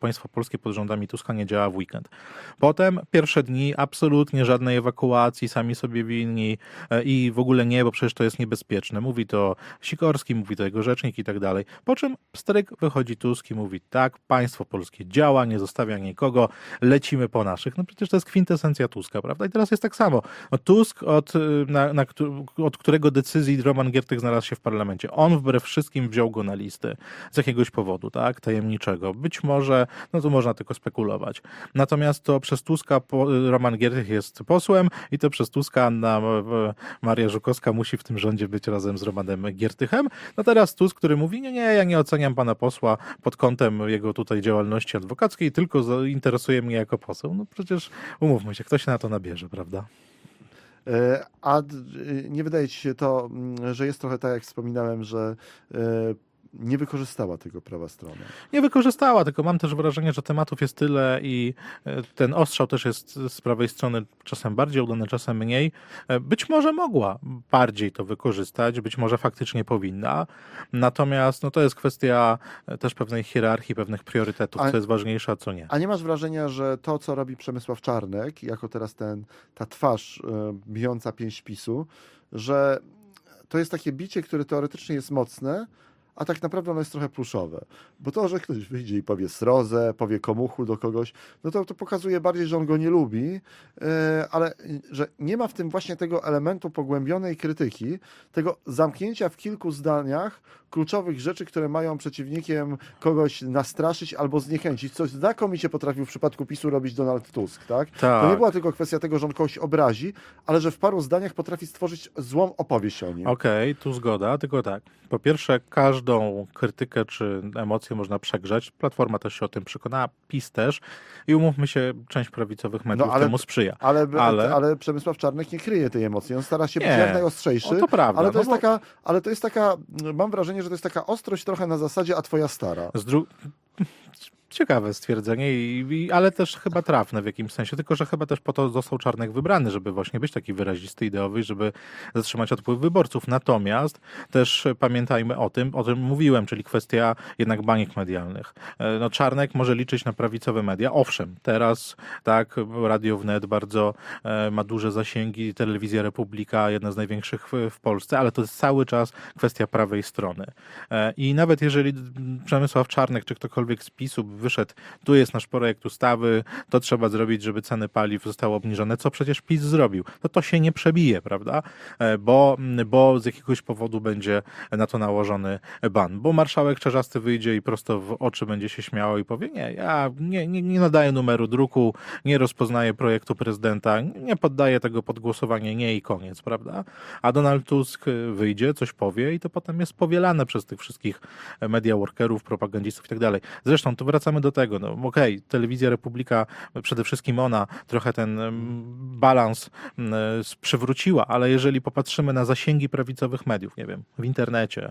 państwo polskie pod rządami Tuska nie działa w weekend. Potem pierwsze dni absolutnie żadnej ewakuacji, sami sobie winni i w ogóle nie, bo przecież to jest niebezpieczne. Mówi to Sikorski, mówi to jego rzecznik i tak dalej. Po czym pstryk wychodzi Tusk i mówi tak, państwo polskie działa, nie zostawia nikogo, lecimy po naszych. No przecież to jest kwintesencja Tuska, prawda? I teraz jest tak samo. No, Tusk, od, na, na, od którego decyzji Roman Giertych znalazł się w parlamencie. On wbrew wszystkim wziął go na listę z jakiegoś powodu, tak, tajemniczego. Być może, no to można tylko spekulować. Natomiast to przez Tuska po, Roman Giertych jest posłem i to przez Tuska Anna Maria Żukowska musi w tym rządzie być razem z Romanem Giertychem. No teraz Tusk, który mówi, nie, nie, ja nie oceniam pana posła pod kątem jego tutaj działalności adwokackiej, tylko interesuje mnie jako poseł. No przecież umówmy się, kto się na to nabierze, prawda? A nie wydaje ci się to, że jest trochę tak, jak wspominałem, że nie wykorzystała tego prawa strony? Nie wykorzystała, tylko mam też wrażenie, że tematów jest tyle i ten ostrzał też jest z prawej strony czasem bardziej udany, czasem mniej. Być może mogła bardziej to wykorzystać, być może faktycznie powinna, natomiast no, to jest kwestia też pewnej hierarchii, pewnych priorytetów, a, co jest ważniejsze, a co nie. A nie masz wrażenia, że to, co robi Przemysław Czarnek, jako teraz ten, ta twarz y, bijąca pięść PiSu, że to jest takie bicie, które teoretycznie jest mocne, a tak naprawdę ono jest trochę pluszowe. Bo to, że ktoś wyjdzie i powie srozę, powie komuchu do kogoś, no to, to pokazuje bardziej, że on go nie lubi, yy, ale że nie ma w tym właśnie tego elementu pogłębionej krytyki, tego zamknięcia w kilku zdaniach kluczowych rzeczy, które mają przeciwnikiem kogoś nastraszyć albo zniechęcić, coś znakomicie potrafił w przypadku PiSu robić Donald Tusk, tak? Tak. To nie była tylko kwestia tego, że on kogoś obrazi, ale że w paru zdaniach potrafi stworzyć złą opowieść o nim. Okej, okay, tu zgoda, tylko tak. Po pierwsze, każdą krytykę czy emocję można przegrzać. Platforma też się o tym przekonała, PiS też. I umówmy się, część prawicowych mediów no, ale, temu sprzyja. Ale, ale... ale Przemysław Czarnek nie kryje tej emocji. On stara się nie. być jak najostrzejszy. O, to prawda. Ale to, no jest bo... taka, ale to jest taka, mam wrażenie, że to jest taka ostrość trochę na zasadzie, a twoja stara. Z dru... Ciekawe stwierdzenie, i, i, ale też chyba trafne w jakimś sensie, tylko że chyba też po to został Czarnek wybrany, żeby właśnie być taki wyrazisty, ideowy, żeby zatrzymać odpływ wyborców. Natomiast też pamiętajmy o tym, o czym mówiłem, czyli kwestia jednak baniek medialnych. No, Czarnek może liczyć na prawicowe media. Owszem, teraz tak, Radio Wnet bardzo e, ma duże zasięgi, Telewizja Republika, jedna z największych w, w Polsce, ale to jest cały czas kwestia prawej strony. E, I nawet jeżeli Przemysław Czarnek, czy ktokolwiek z PiSu wyszedł, tu jest nasz projekt ustawy, to trzeba zrobić, żeby ceny paliw zostały obniżone, co przecież PiS zrobił. No to się nie przebije, prawda? Bo, bo z jakiegoś powodu będzie na to nałożony ban. Bo marszałek Czarzasty wyjdzie i prosto w oczy będzie się śmiało i powie, nie, ja nie, nie, nie nadaję numeru druku, nie rozpoznaję projektu prezydenta, nie poddaję tego pod głosowanie, nie i koniec, prawda? A Donald Tusk wyjdzie, coś powie i to potem jest powielane przez tych wszystkich media workerów, propagandzistów i tak dalej. Zresztą to wracamy do tego, no okej, okay, Telewizja Republika, przede wszystkim ona trochę ten balans przywróciła, ale jeżeli popatrzymy na zasięgi prawicowych mediów, nie wiem, w internecie,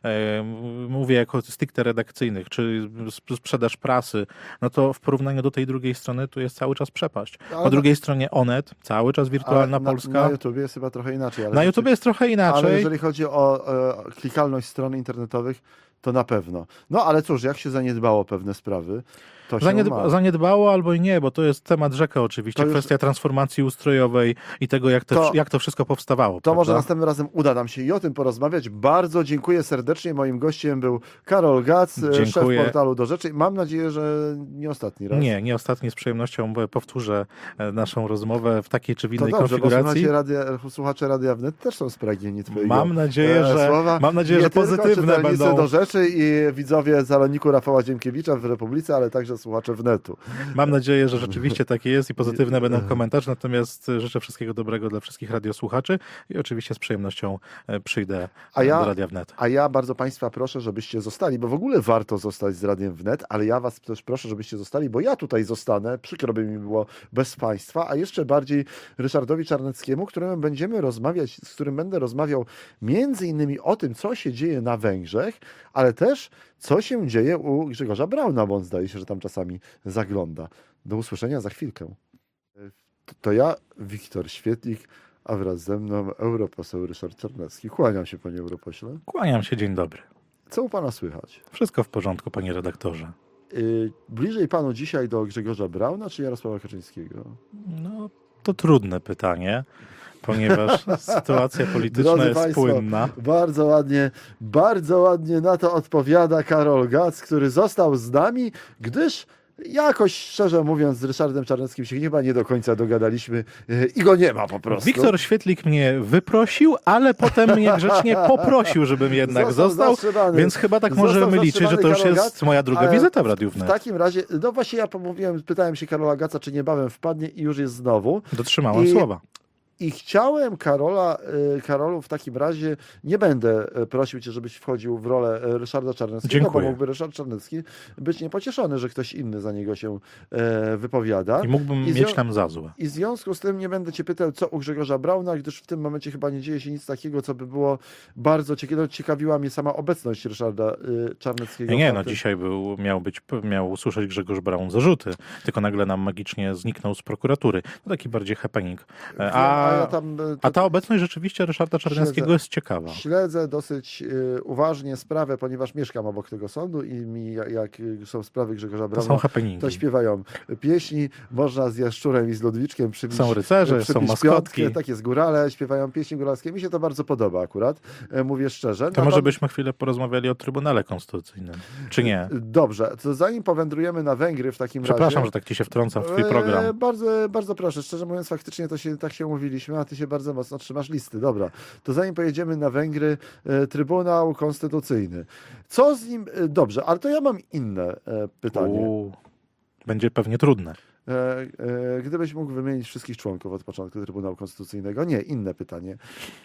mówię jako stricte redakcyjnych, czy sprzedaż prasy, no to w porównaniu do tej drugiej strony tu jest cały czas przepaść. Po drugiej stronie Onet, cały czas wirtualna na, Polska. Na YouTubie jest chyba trochę inaczej. Ale na YouTubie jest trochę inaczej. Ale jeżeli chodzi o, o klikalność stron internetowych, to na pewno. No ale cóż, jak się zaniedbało pewne sprawy, to się Zaniedba- ma. Zaniedbało albo i nie, bo to jest temat rzeka oczywiście, już... kwestia transformacji ustrojowej i tego, jak to, to, jak to wszystko powstawało. To prawda? może następnym razem uda nam się i o tym porozmawiać. Bardzo dziękuję serdecznie. Moim gościem był Karol Gac, dziękuję. szef portalu Do Rzeczy. Mam nadzieję, że nie ostatni raz. Nie, nie ostatni. Z przyjemnością powtórzę naszą rozmowę w takiej czy w innej to dobrze, konfiguracji. Bo radia, słuchacze Radia Wnet też są spragnieni twojego Mam nadzieję, e, że, słowa. mam nadzieję, że pozytywne będą. Do Rzeczy i widzowie Zaloniku Rafała Dziemkiewicza w Republice, ale także słuchacze Wnetu. Mam nadzieję, że rzeczywiście tak jest i pozytywne będą komentarze, natomiast życzę wszystkiego dobrego dla wszystkich radiosłuchaczy i oczywiście z przyjemnością przyjdę a ja, do Radia Wnet. A ja bardzo Państwa proszę, żebyście zostali, bo w ogóle warto zostać z Radiem Wnet, ale ja Was też proszę, żebyście zostali, bo ja tutaj zostanę, przykro by mi było bez Państwa, a jeszcze bardziej Ryszardowi Czarneckiemu, którym będziemy rozmawiać, z którym będę rozmawiał między innymi o tym, co się dzieje na Węgrzech, ale też co się dzieje u Grzegorza Brauna, bo on zdaje się, że tam czasami zagląda. Do usłyszenia za chwilkę. To ja, Wiktor Świetlik, a wraz ze mną europoseł Ryszard Czarnecki. Kłaniam się, panie europośle. Kłaniam się, dzień dobry. Co u pana słychać? Wszystko w porządku, panie redaktorze. y, bliżej panu dzisiaj do Grzegorza Brauna czy Jarosława Kaczyńskiego? No, to trudne pytanie, ponieważ sytuacja polityczna Drodzy jest państwo, płynna. Bardzo ładnie, bardzo ładnie na to odpowiada Karol Gac, który został z nami, gdyż jakoś, szczerze mówiąc, z Ryszardem Czarneckim się chyba nie do końca dogadaliśmy yy, i go nie ma po prostu. Wiktor Świetlik mnie wyprosił, ale potem mnie grzecznie poprosił, żebym jednak Został został, zatrzymany. więc chyba tak Został możemy liczyć, że to zatrzymany już Karol jest Gac, moja druga ale wizyta w Radiu W Wnet. takim razie, no właśnie ja pomówiłem, pytałem się Karola Gaca, czy niebawem wpadnie i już jest znowu. Dotrzymałem I- słowa. I chciałem Karola, y, Karolu, w takim razie nie będę y, prosił cię, żebyś wchodził w rolę y, Ryszarda Czarneckiego, Dziękuję. bo mógłby Ryszard Czarnecki być niepocieszony, że ktoś inny za niego się e, wypowiada. I mógłbym I mieć zwią- tam za złe. I w związku z tym nie będę cię pytał, co u Grzegorza Brauna, gdyż w tym momencie chyba nie dzieje się nic takiego, co by było bardzo ciekawe. No, ciekawiła mnie sama obecność Ryszarda y, Czarneckiego. Nie, nie, w no tamtym- dzisiaj był, miał być, miał usłyszeć Grzegorz Braun zarzuty, tylko nagle nam magicznie zniknął z prokuratury. To taki bardziej happening. E, Wiem, A, ja tam, y, a ta obecność rzeczywiście Ryszarda Czarneckiego Śledzę. jest ciekawa. Śledzę dosyć y, uważnie sprawę, ponieważ mieszkam obok tego sądu i mi, jak, jak są sprawy Grzegorza To Brauna, są happeningi. to śpiewają pieśni, można z Jaszczurem i z Ludwiczkiem przybić, Są rycerze, przybić są maskotki. piątkę, takie z górale, śpiewają pieśni góralskie. Mi się to bardzo podoba akurat, e, mówię szczerze. To może Natomiast- byśmy chwilę porozmawiali o Trybunale Konstytucyjnym, czy nie? Dobrze, to zanim powędrujemy na Węgry w takim Przepraszam, razie... że tak ci się wtrącam w twój E, program. Bardzo, bardzo proszę, szczerze mówiąc, faktycznie to się, tak się umówiliśmy, a ty się bardzo mocno trzymasz listy. Dobra, to zanim pojedziemy na Węgry, e, Trybunał Konstytucyjny. Co z nim... e, Dobrze, ale to ja mam inne e, pytanie. U, będzie pewnie trudne. E, e, Gdybyś mógł wymienić wszystkich członków od początku Trybunału Konstytucyjnego. Nie, inne pytanie.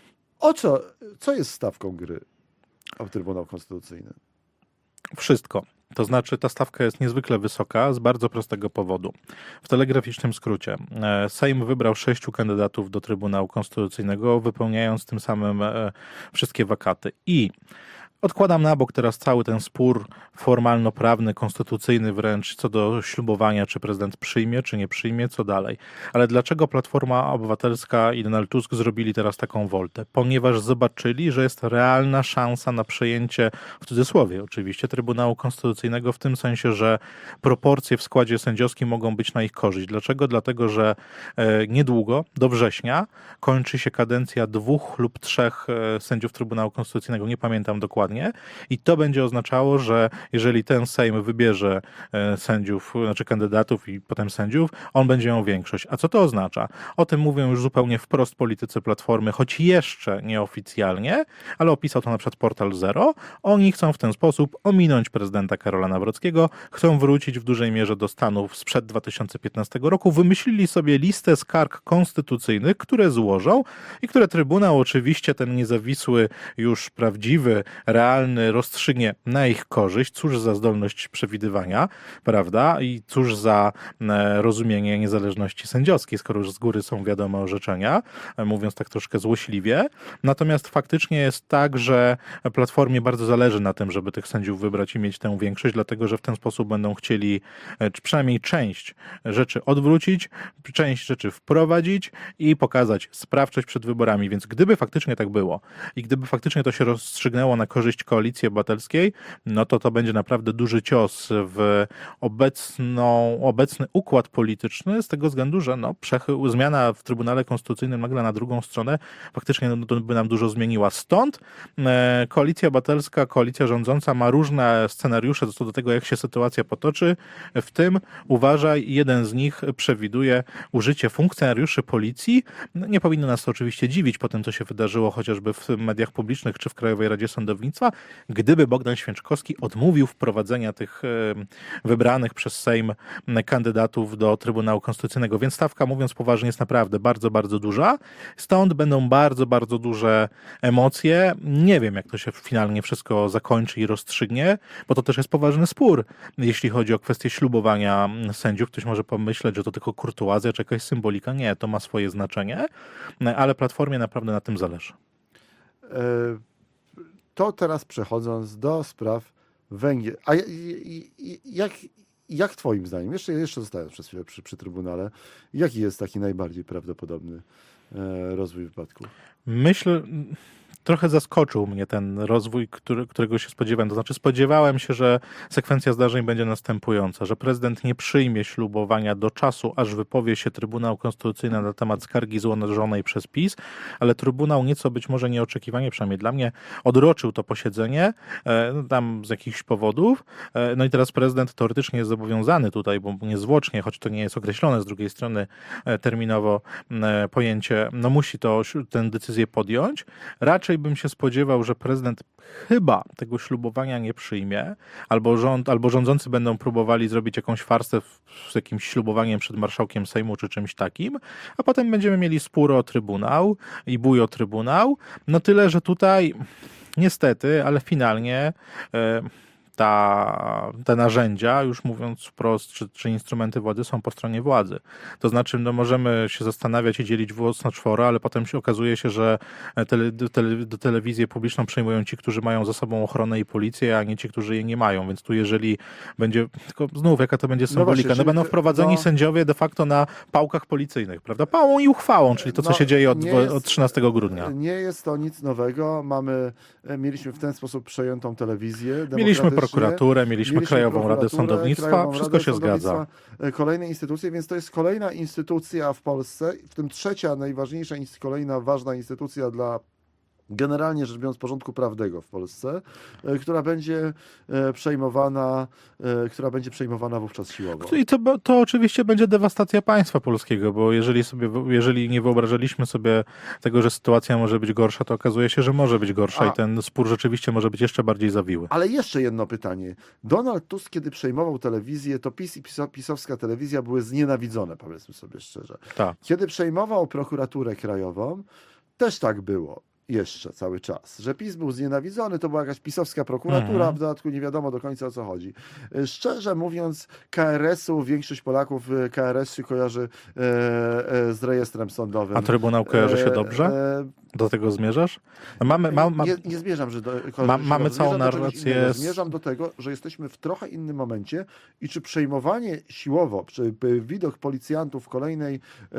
O co, co jest stawką gry o Trybunał Konstytucyjny? Wszystko. To znaczy ta stawka jest niezwykle wysoka z bardzo prostego powodu. W telegraficznym skrócie. e, Sejm wybrał sześciu kandydatów do Trybunału Konstytucyjnego, wypełniając tym samym e, wszystkie wakaty. I odkładam na bok teraz cały ten spór formalno-prawny, konstytucyjny wręcz, co do ślubowania, czy prezydent przyjmie, czy nie przyjmie, co dalej. Ale dlaczego Platforma Obywatelska i Donald Tusk zrobili teraz taką woltę? Ponieważ zobaczyli, że jest realna szansa na przejęcie, w cudzysłowie oczywiście, Trybunału Konstytucyjnego w tym sensie, że proporcje w składzie sędziowskim mogą być na ich korzyść. Dlaczego? Dlatego, że e, niedługo, do września, kończy się kadencja dwóch lub trzech e, sędziów Trybunału Konstytucyjnego, nie pamiętam dokładnie, i to będzie oznaczało, że jeżeli ten Sejm wybierze e, sędziów, znaczy kandydatów i potem sędziów, on będzie miał większość. A co to oznacza? O tym mówią już zupełnie wprost politycy Platformy, choć jeszcze nieoficjalnie, ale opisał to na przykład Portal Zero. Oni chcą w ten sposób ominąć prezydenta Karola Nawrockiego, chcą wrócić w dużej mierze do stanów sprzed dwa tysiące piętnastego roku, wymyślili sobie listę skarg konstytucyjnych, które złożą i które Trybunał oczywiście, ten niezawisły, już prawdziwy, realny, rozstrzygnie na ich korzyść. Cóż za zdolność przewidywania, prawda? I cóż za e, rozumienie niezależności sędziowskiej, skoro już z góry są wiadome orzeczenia, e, mówiąc tak troszkę złośliwie. Natomiast faktycznie jest tak, że Platformie bardzo zależy na tym, żeby tych sędziów wybrać i mieć tę większość, dlatego że w ten sposób będą chcieli e, czy przynajmniej część rzeczy odwrócić, część rzeczy wprowadzić i pokazać sprawczość przed wyborami. Więc gdyby faktycznie tak było i gdyby faktycznie to się rozstrzygnęło na korzyść Koalicji Obywatelskiej, no to to będzie naprawdę duży cios w obecną, obecny układ polityczny z tego względu, że no, przechył, zmiana w Trybunale Konstytucyjnym nagle na drugą stronę faktycznie no, to by nam dużo zmieniła. Stąd e, Koalicja Obywatelska, koalicja rządząca ma różne scenariusze co do tego, jak się sytuacja potoczy. W tym, uważaj, jeden z nich przewiduje użycie funkcjonariuszy policji. No, nie powinno nas to oczywiście dziwić po tym, co się wydarzyło chociażby w mediach publicznych czy w Krajowej Radzie Sądownictwa, gdyby Bogdan Święczkowski odmówił wprowadzenia tych e, wybranych przez Sejm kandydatów do Trybunału Konstytucyjnego. Więc stawka, mówiąc poważnie, jest naprawdę bardzo, bardzo duża. Stąd będą bardzo, bardzo duże emocje. Nie wiem, jak to się finalnie wszystko zakończy i rozstrzygnie, bo to też jest poważny spór, jeśli chodzi o kwestię ślubowania sędziów. Ktoś może pomyśleć, że to tylko kurtuazja czy jakaś symbolika. Nie, to ma swoje znaczenie, ale Platformie naprawdę na tym zależy. E, To teraz przechodząc do spraw Węgier. A i- i- i- jak, jak twoim zdaniem, jeszcze, jeszcze zostając przez chwilę przy, przy Trybunale, jaki jest taki najbardziej prawdopodobny e, rozwój wypadków? Myślę, trochę zaskoczył mnie ten rozwój, który, którego się spodziewałem. To znaczy spodziewałem się, że sekwencja zdarzeń będzie następująca, że prezydent nie przyjmie ślubowania do czasu, aż wypowie się Trybunał Konstytucyjny na temat skargi złożonej przez PiS, ale Trybunał nieco być może nieoczekiwanie, przynajmniej dla mnie, odroczył to posiedzenie, no tam z jakichś powodów. No i teraz prezydent teoretycznie jest zobowiązany tutaj, bo niezwłocznie, choć to nie jest określone z drugiej strony terminowo pojęcie, no musi to, tę decyzję podjąć. Raczej bym się spodziewał, że prezydent chyba tego ślubowania nie przyjmie, albo rząd, albo rządzący będą próbowali zrobić jakąś farsę z jakimś ślubowaniem przed marszałkiem Sejmu czy czymś takim, a potem będziemy mieli spór o Trybunał i bój o Trybunał. No tyle, że tutaj niestety, ale finalnie e, Ta, te narzędzia, już mówiąc wprost, czy, czy instrumenty władzy są po stronie władzy. To znaczy, no możemy się zastanawiać i dzielić włos na czworo, ale potem się okazuje się, że tele, tele, do telewizję publiczną przejmują ci, którzy mają za sobą ochronę i policję, a nie ci, którzy jej nie mają. Więc tu jeżeli będzie, tylko znów, jaka to będzie symbolika, no, właśnie, no będą wprowadzeni no, sędziowie de facto na pałkach policyjnych, prawda? Pałą i uchwałą, czyli to, co no, się dzieje od, jest, od trzynastego grudnia. Nie jest to nic nowego. Mamy, mieliśmy w ten sposób przejętą telewizję. Mieliśmy prokuraturę, mieliśmy, mieliśmy Krajową Radę Sądownictwa, Krajową wszystko Radę się Sądownictwa, zgadza. Kolejne instytucje, więc to jest kolejna instytucja w Polsce, w tym trzecia, najważniejsza, kolejna ważna instytucja dla generalnie rzecz biorąc porządku prawnego w Polsce, która będzie przejmowana, która będzie przejmowana wówczas siłowo. I to, to oczywiście będzie dewastacja państwa polskiego, bo jeżeli sobie, jeżeli nie wyobrażaliśmy sobie tego, że sytuacja może być gorsza, to okazuje się, że może być gorsza. A, i ten spór rzeczywiście może być jeszcze bardziej zawiły. Ale jeszcze jedno pytanie. Donald Tusk, kiedy przejmował telewizję, to PiS i pisowska telewizja były znienawidzone, powiedzmy sobie szczerze. Tak. Kiedy przejmował prokuraturę krajową, też tak było. Jeszcze cały czas, że PiS był znienawidzony, to była jakaś pisowska prokuratura, mhm. w dodatku nie wiadomo do końca o co chodzi. Szczerze mówiąc, K R S-u, większość Polaków K R S się kojarzy e, e, z rejestrem sądowym. A Trybunał kojarzy się dobrze? E, do tego zmierzasz? Mamy, ma, ma, nie, nie zmierzam, że do, ma, mamy całą narrację. Do zmierzam do tego, że jesteśmy w trochę innym momencie i czy przejmowanie siłowo, czy widok policjantów kolejnej e,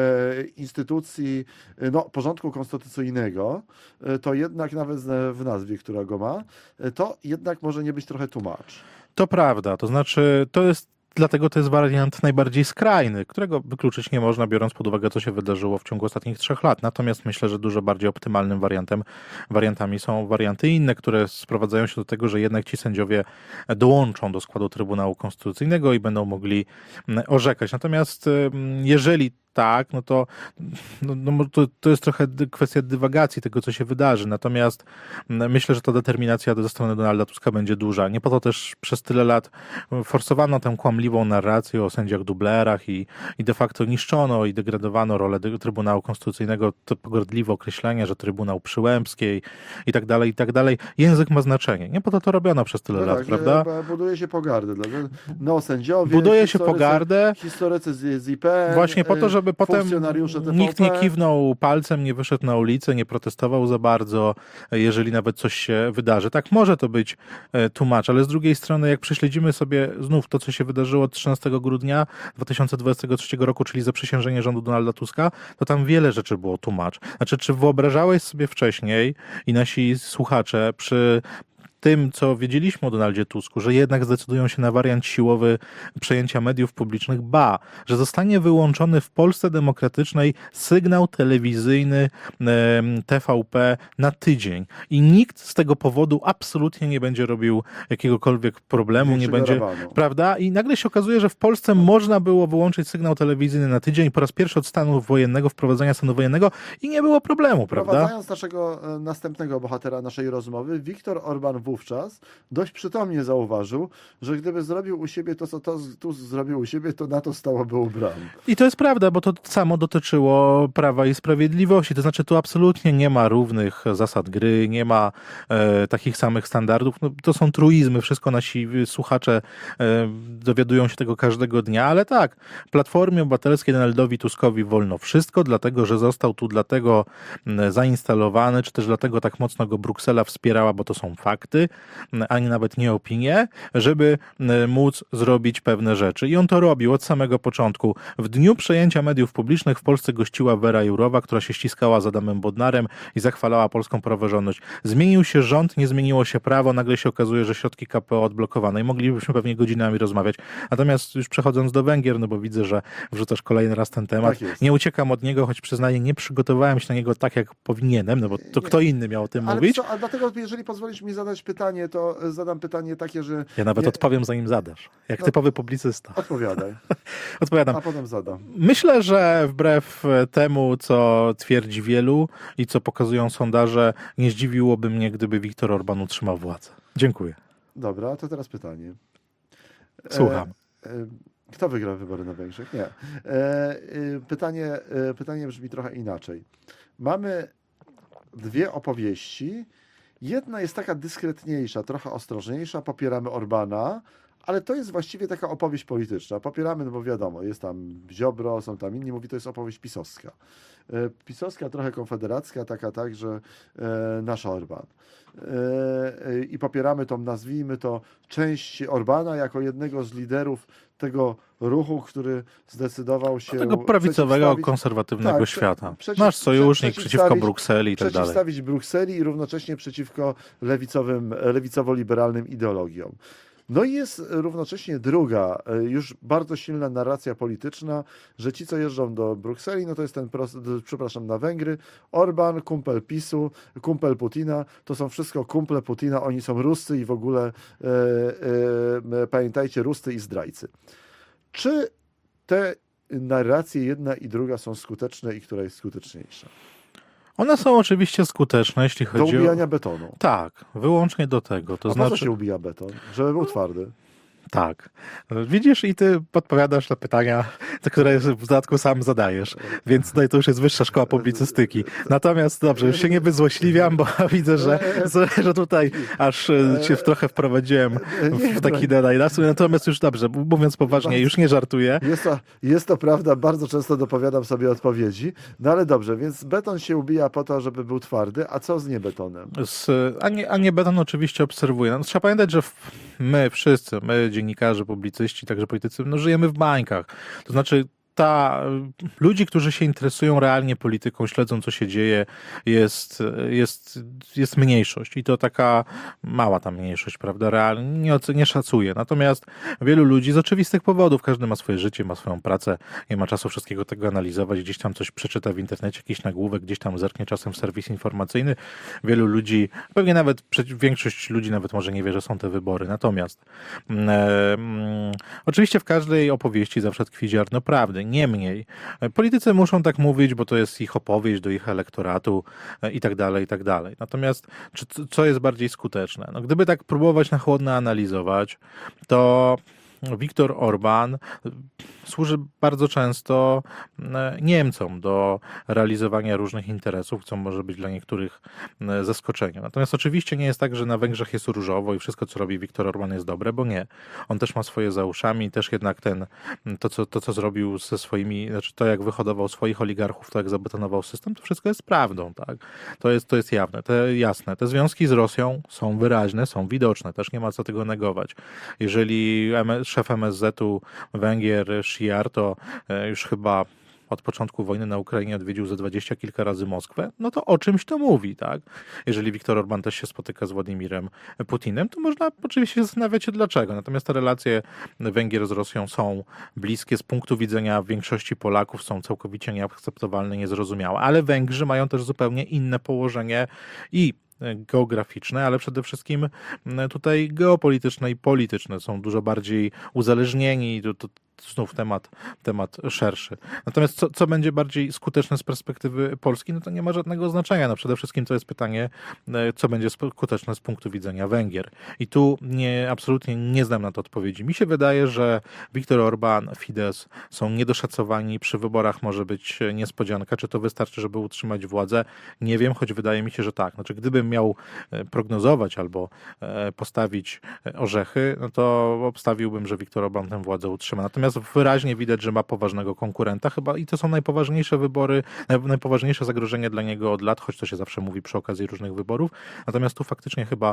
instytucji no, porządku konstytucyjnego, to jednak nawet w nazwie, która go ma, to jednak może nie być trochę tłumacz. To prawda, to znaczy to jest Dlatego to jest wariant najbardziej skrajny, którego wykluczyć nie można, biorąc pod uwagę, co się wydarzyło w ciągu ostatnich trzech lat. Natomiast myślę, że dużo bardziej optymalnym wariantem, wariantami są warianty inne, które sprowadzają się do tego, że jednak ci sędziowie dołączą do składu Trybunału Konstytucyjnego i będą mogli orzekać. Natomiast jeżeli tak, no to, no, no to, to jest trochę kwestia dywagacji tego, co się wydarzy. Natomiast myślę, że ta determinacja ze strony Donalda Tuska będzie duża. Nie po to też przez tyle lat forsowano tę kłamliwą narrację o sędziach dublerach i, i de facto niszczono i degradowano rolę Trybunału Konstytucyjnego, to pogardliwe określenie, że Trybunał Przyłębskiej i tak dalej, i tak dalej. Język ma znaczenie. Nie po to to robiono przez tyle no lat, tak, prawda? Buduje się pogardę. No, sędziowie, buduje się pogardę. Historycy z, z I P N. Właśnie po to, żeby potem nikt nie kiwnął palcem, nie wyszedł na ulicę, nie protestował za bardzo, jeżeli nawet coś się wydarzy. Tak, może to być tłumacz, ale z drugiej strony, jak prześledzimy sobie znów to, co się wydarzyło trzynastego grudnia dwa tysiące dwudziestego trzeciego roku, czyli zaprzysiężenie rządu Donalda Tuska, to tam wiele rzeczy było tłumacz. Znaczy, czy wyobrażałeś sobie wcześniej i nasi słuchacze przy tym, co wiedzieliśmy o Donaldzie Tusku, że jednak zdecydują się na wariant siłowy przejęcia mediów publicznych, ba, że zostanie wyłączony w Polsce demokratycznej sygnał telewizyjny T V P na tydzień i nikt z tego powodu absolutnie nie będzie robił jakiegokolwiek problemu, nie będzie, rabanu. Prawda? I nagle się okazuje, że w Polsce można było wyłączyć sygnał telewizyjny na tydzień po raz pierwszy od stanu wojennego, wprowadzenia stanu wojennego i nie było problemu, prawda? Wprowadzając naszego następnego bohatera naszej rozmowy, Viktor Orban wówczas dość przytomnie zauważył, że gdyby zrobił u siebie to, co to Tusk zrobił u siebie, to na to stałoby u bram. I to jest prawda, bo to samo dotyczyło Prawa i Sprawiedliwości. To znaczy tu absolutnie nie ma równych zasad gry, nie ma e, takich samych standardów. No, to są truizmy, wszystko nasi słuchacze e, dowiadują się tego każdego dnia, ale tak, Platformie Obywatelskiej, Donaldowi Tuskowi wolno wszystko, dlatego, że został tu dlatego zainstalowany, czy też dlatego tak mocno go Bruksela wspierała, bo to są fakty. poglądy, ani nawet nie opinie, żeby móc zrobić pewne rzeczy. I on to robił od samego początku. W dniu przejęcia mediów publicznych w Polsce gościła Wera Jourowa, która się ściskała z Adamem Bodnarem i zachwalała polską praworządność. Zmienił się rząd, nie zmieniło się prawo, nagle się okazuje, że środki K P O odblokowane i moglibyśmy pewnie godzinami rozmawiać. Natomiast już przechodząc do Węgier, no bo widzę, że wrzucasz kolejny raz ten temat. Tak nie uciekam od niego, choć przyznaję, nie przygotowałem się na niego tak, jak powinienem, no bo to Nie. kto inny miał o tym Ale mówić. co, a dlatego, jeżeli pozwolisz mi zadać pytanie, to zadam pytanie takie, że... Ja nawet nie... odpowiem, zanim zadasz. Jak No, typowy publicysta. Odpowiadaj, Odpowiadam. a potem zadam. Myślę, że wbrew temu, co twierdzi wielu i co pokazują sondaże, nie zdziwiłoby mnie, gdyby Viktor Orban utrzymał władzę. Dziękuję. Dobra, to teraz pytanie. Słucham. E, e, kto wygra wybory na Węgrzech? Nie. E, e, pytanie, e, pytanie brzmi trochę inaczej. Mamy dwie opowieści. Jedna jest taka dyskretniejsza, trochę ostrożniejsza. Popieramy Orbana, ale to jest właściwie taka opowieść polityczna. Popieramy, no bo wiadomo, jest tam Ziobro, są tam inni, mówi, to jest opowieść pisowska. E, pisowska, trochę konfederacka, taka tak, że e, nasz Orban. E, I popieramy tą, nazwijmy to, część Orbana jako jednego z liderów tego ruchu, który zdecydował się... Tego prawicowego, przeciwstawić- konserwatywnego tak, świata. przeciw- Nasz sojusznik prze- przeciwko przeciwstawić- Brukseli i tak dalej. przeciwstawić Brukseli i równocześnie przeciwko lewicowym, lewicowo-liberalnym ideologiom. No i jest równocześnie druga, już bardzo silna narracja polityczna, że ci, co jeżdżą do Brukseli, no to jest ten, pros- przepraszam, na Węgry, Orban, kumpel PiSu, kumpel Putina, to są wszystko kumple Putina, oni są Ruscy i w ogóle, e, e, pamiętajcie, Ruscy i zdrajcy. Czy te narracje jedna i druga są skuteczne i która jest skuteczniejsza? One są oczywiście skuteczne, jeśli Do chodzi ubijania o... betonu. Tak, wyłącznie do tego. To A po co znaczy... się ubija beton? Żeby był twardy. Tak. Widzisz, i ty podpowiadasz na pytania, te, które w dodatku sam zadajesz. Więc tutaj to już jest wyższa szkoła publicystyki. Natomiast dobrze, już się nie wyzłośliwiam, bo widzę, że, że tutaj aż się trochę wprowadziłem w taki dedajlas. Natomiast już dobrze, mówiąc poważnie, już nie żartuję. Jest to, jest to prawda, bardzo często dopowiadam sobie odpowiedzi. No ale dobrze, więc beton się ubija po to, żeby był twardy, a co z niebetonem? Z, a, nie, a nie beton oczywiście obserwuje. No, trzeba pamiętać, że w, my wszyscy, my dziennikarze, publicyści, także politycy, no żyjemy w bańkach. To znaczy ta, ludzi, którzy się interesują realnie polityką, śledzą, co się dzieje, jest, jest, jest mniejszość i to taka mała ta mniejszość, prawda, realnie nie, nie szacuje. Natomiast wielu ludzi z oczywistych powodów, każdy ma swoje życie, ma swoją pracę, nie ma czasu wszystkiego tego analizować, gdzieś tam coś przeczyta w internecie, jakiś nagłówek, gdzieś tam zerknie czasem w serwis informacyjny. Wielu ludzi, pewnie nawet większość ludzi nawet może nie wie, że są te wybory. Natomiast e, mm, oczywiście w każdej opowieści zawsze tkwi ziarno prawdy. Niemniej, politycy muszą tak mówić, bo to jest ich opowieść do ich elektoratu i tak dalej, i tak dalej. Natomiast czy, co jest bardziej skuteczne? No, gdyby tak próbować na chłodno analizować, to Viktor Orban służy bardzo często Niemcom do realizowania różnych interesów, co może być dla niektórych zaskoczeniem. Natomiast oczywiście nie jest tak, że na Węgrzech jest różowo i wszystko, co robi Viktor Orban, jest dobre, bo nie. On też ma swoje za uszami, też jednak ten, to, co, to, co zrobił ze swoimi, znaczy to, jak wyhodował swoich oligarchów, to, jak zabetonował system, to wszystko jest prawdą, tak? To jest, to jest jawne, te, jasne. Te związki z Rosją są wyraźne, są widoczne, też nie ma co tego negować. Jeżeli szef M S Z-u Węgier, Szijjar, to już chyba od początku wojny na Ukrainie odwiedził ze dwadzieścia kilka razy Moskwę, no to o czymś to mówi, tak? Jeżeli Viktor Orban też się spotyka z Władimirem Putinem, to można oczywiście się zastanawiać się dlaczego. Natomiast te relacje Węgier z Rosją są bliskie z punktu widzenia większości Polaków, są całkowicie nieakceptowalne, niezrozumiałe, ale Węgrzy mają też zupełnie inne położenie i geograficzne, ale przede wszystkim tutaj geopolityczne i polityczne. Są dużo bardziej uzależnieni, to, to znów temat, temat szerszy. Natomiast co, co będzie bardziej skuteczne z perspektywy Polski, no to nie ma żadnego znaczenia. No przede wszystkim to jest pytanie, co będzie skuteczne z punktu widzenia Węgier. I tu nie, absolutnie nie znam na to odpowiedzi. Mi się wydaje, że Viktor Orban, Fidesz są niedoszacowani. Przy wyborach może być niespodzianka. Czy to wystarczy, żeby utrzymać władzę? Nie wiem, choć wydaje mi się, że tak. Znaczy, gdybym miał prognozować albo postawić orzechy, no to obstawiłbym, że Viktor Orban tę władzę utrzyma. Natomiast natomiast wyraźnie widać, że ma poważnego konkurenta chyba i to są najpoważniejsze wybory, najpoważniejsze zagrożenie dla niego od lat, choć to się zawsze mówi przy okazji różnych wyborów. Natomiast tu faktycznie chyba